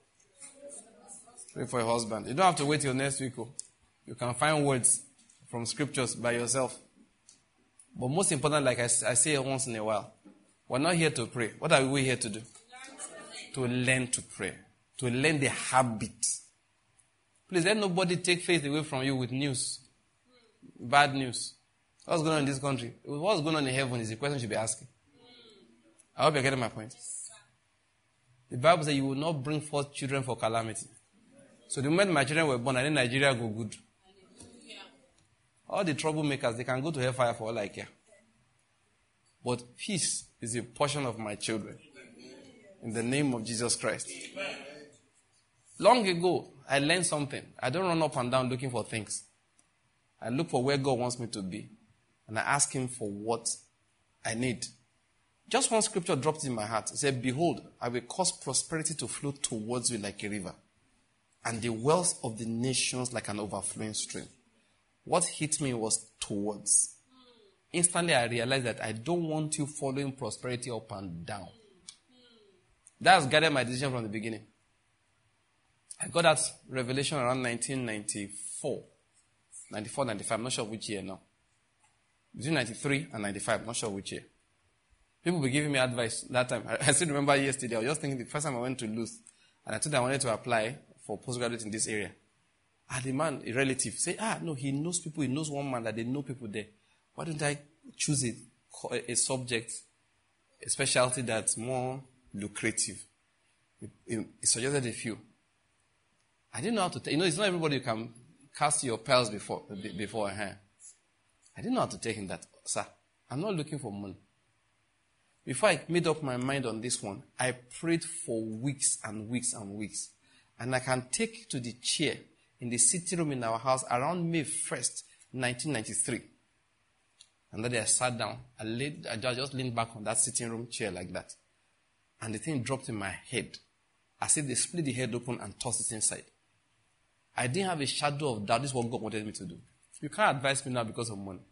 Pray for your husband. You don't have to wait till next week. You can find words from scriptures by yourself. But most important, like I say once in a while, we're not here to pray. What are we here to do? To learn to pray. To learn the habit. Please let nobody take faith away from you with news. Bad news. What's going on in this country? What's going on in heaven is the question you should be asking. I hope you're getting my point. The Bible says you will not bring forth children for calamity. So the moment my children were born, I think Nigeria go good. All the troublemakers, they can go to hellfire for all I care. But peace is a portion of my children. In the name of Jesus Christ. Long ago, I learned something. I don't run up and down looking for things. I look for where God wants me to be. And I ask him for what I need. Just one scripture dropped in my heart. It said, behold, I will cause prosperity to flow towards you like a river, and the wealth of the nations like an overflowing stream. What hit me was towards. Instantly I realized that I don't want you following prosperity up and down. That's guided my decision from the beginning. I got that revelation around 1994. 94, 95, I'm not sure which year now. Between 93 and 95, I'm not sure which year. People were giving me advice that time. I still remember yesterday, I was just thinking the first time I went to Luz, and I told them I wanted to apply for postgraduate in this area. And the man, a relative, said, no, he knows people, he knows one man that they know people there. Why don't I choose a subject, a specialty that's more lucrative? He suggested a few. I didn't know how to take, it's not everybody you can cast your pearls before a hand. I didn't know how to take him that. Sir, I'm not looking for money. Before I made up my mind on this one, I prayed for weeks and weeks and weeks. And I can take to the chair in the sitting room in our house around May 1st, 1993. And then I sat down. I just leaned back on that sitting room chair like that. And the thing dropped in my head. As if they split the head open and tossed it inside. I didn't have a shadow of doubt. This is what God wanted me to do. You can't advise me now because of money.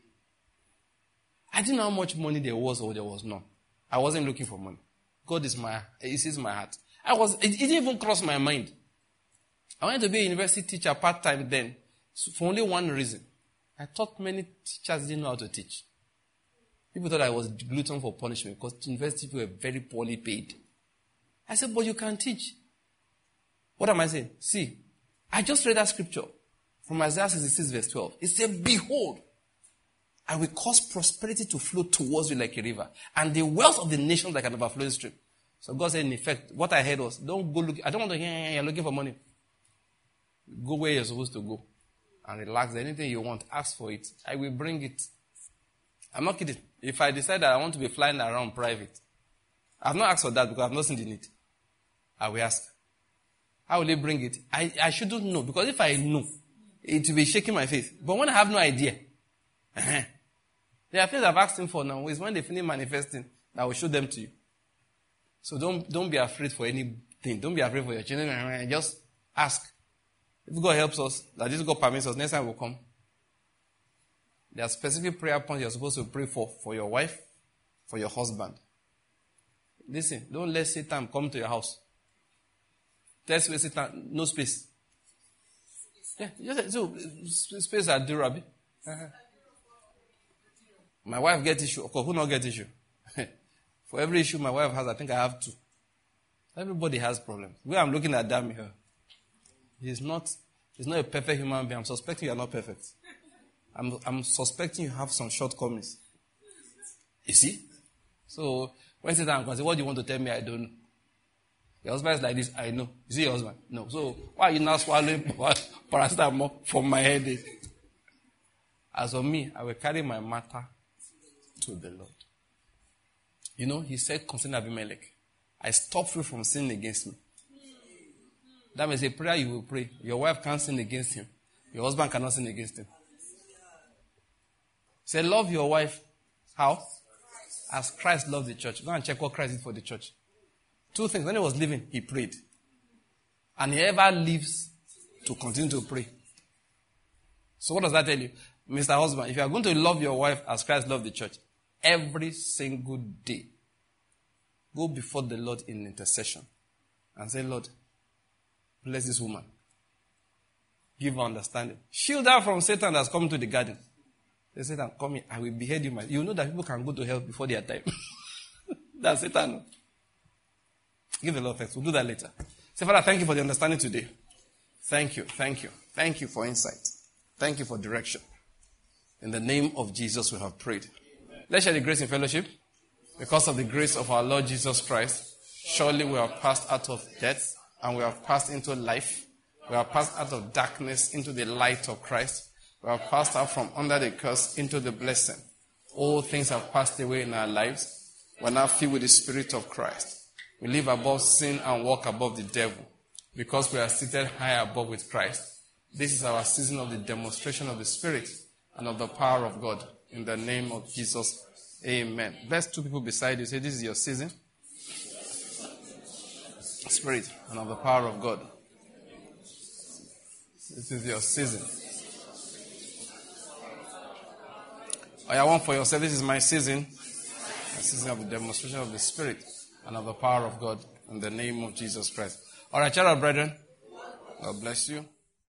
I didn't know how much money there was or there was none. I wasn't looking for money. God is He sees my heart. It didn't even cross my mind. I wanted to be a university teacher part-time then, for only one reason. I thought many teachers didn't know how to teach. People thought I was glutton for punishment because university people were very poorly paid. I said, but you can teach. What am I saying? See, I just read that scripture from Isaiah 66 verse 12. It said, behold, I will cause prosperity to flow towards you like a river, and the wealth of the nations like an overflowing stream. So God said, in effect, what I heard was, don't go look. I don't want to hear you're looking for money. Go where you're supposed to go and relax. Anything you want, ask for it. I will bring it. I'm not kidding. If I decide that I want to be flying around private, I've not asked for that because I've not seen the need. I will ask. How will they bring it? I shouldn't know, because if I know, it will be shaking my faith. But when I have no idea, there are things I've asked him for now. Is when they finish manifesting, I will show them to you. So don't be afraid for anything. Don't be afraid for your children. Just ask. If God helps us, that this God permits us, next time we'll come. There are specific prayer points you're supposed to pray for your wife, for your husband. Listen, don't let Satan come to your house. That's where Satan, no space. Yeah, just so space at the Rabbi. My wife gets issue. Of course, who not get issue? For every issue my wife has, I think I have 2. Everybody has problems. Where I'm looking at Dami here, he's not a perfect human being. I'm suspecting you are not perfect. I'm suspecting you have some shortcomings. You see? So when Satan comes, what do you want to tell me? I don't know. Your husband is like this. I know. You see your husband? No. So why are you now swallowing paracetamol for my headache? As for me, I will carry my matter to the Lord. You know, he said concerning Abimelech, I stop you from sinning against me. That means a prayer you will pray. Your wife can't sin against him. Your husband cannot sin against him. Say, love your wife. How? As Christ loved the church. Go and check what Christ did for the church. 2 things. When he was living, he prayed. And he ever lives to continue to pray. So what does that tell you? Mr. Husband, if you are going to love your wife as Christ loved the church, every single day, go before the Lord in intercession and say, Lord, bless this woman. Give her understanding. Shield her from Satan that's come to the garden. Say, Satan, come here. I will behead you. You know that people can go to hell before their time. That's Satan. Give the Lord thanks. We'll do that later. Say, Father, thank you for the understanding today. Thank you. Thank you. Thank you for insight. Thank you for direction. In the name of Jesus, we have prayed. Let's share the grace in fellowship. Because of the grace of our Lord Jesus Christ, surely we have passed out of death and we have passed into life. We have passed out of darkness into the light of Christ. We have passed out from under the curse into the blessing. All things have passed away in our lives. We are now filled with the Spirit of Christ. We live above sin and walk above the devil because we are seated high above with Christ. This is our season of the demonstration of the Spirit and of the power of God. In the name of Jesus, amen. Bless 2 people beside you. Say, this is your season. Spirit and of the power of God. This is your season. I want for yourself, this is my season. The season of the demonstration of the Spirit and of the power of God. In the name of Jesus Christ. All right, child, brethren. God bless you.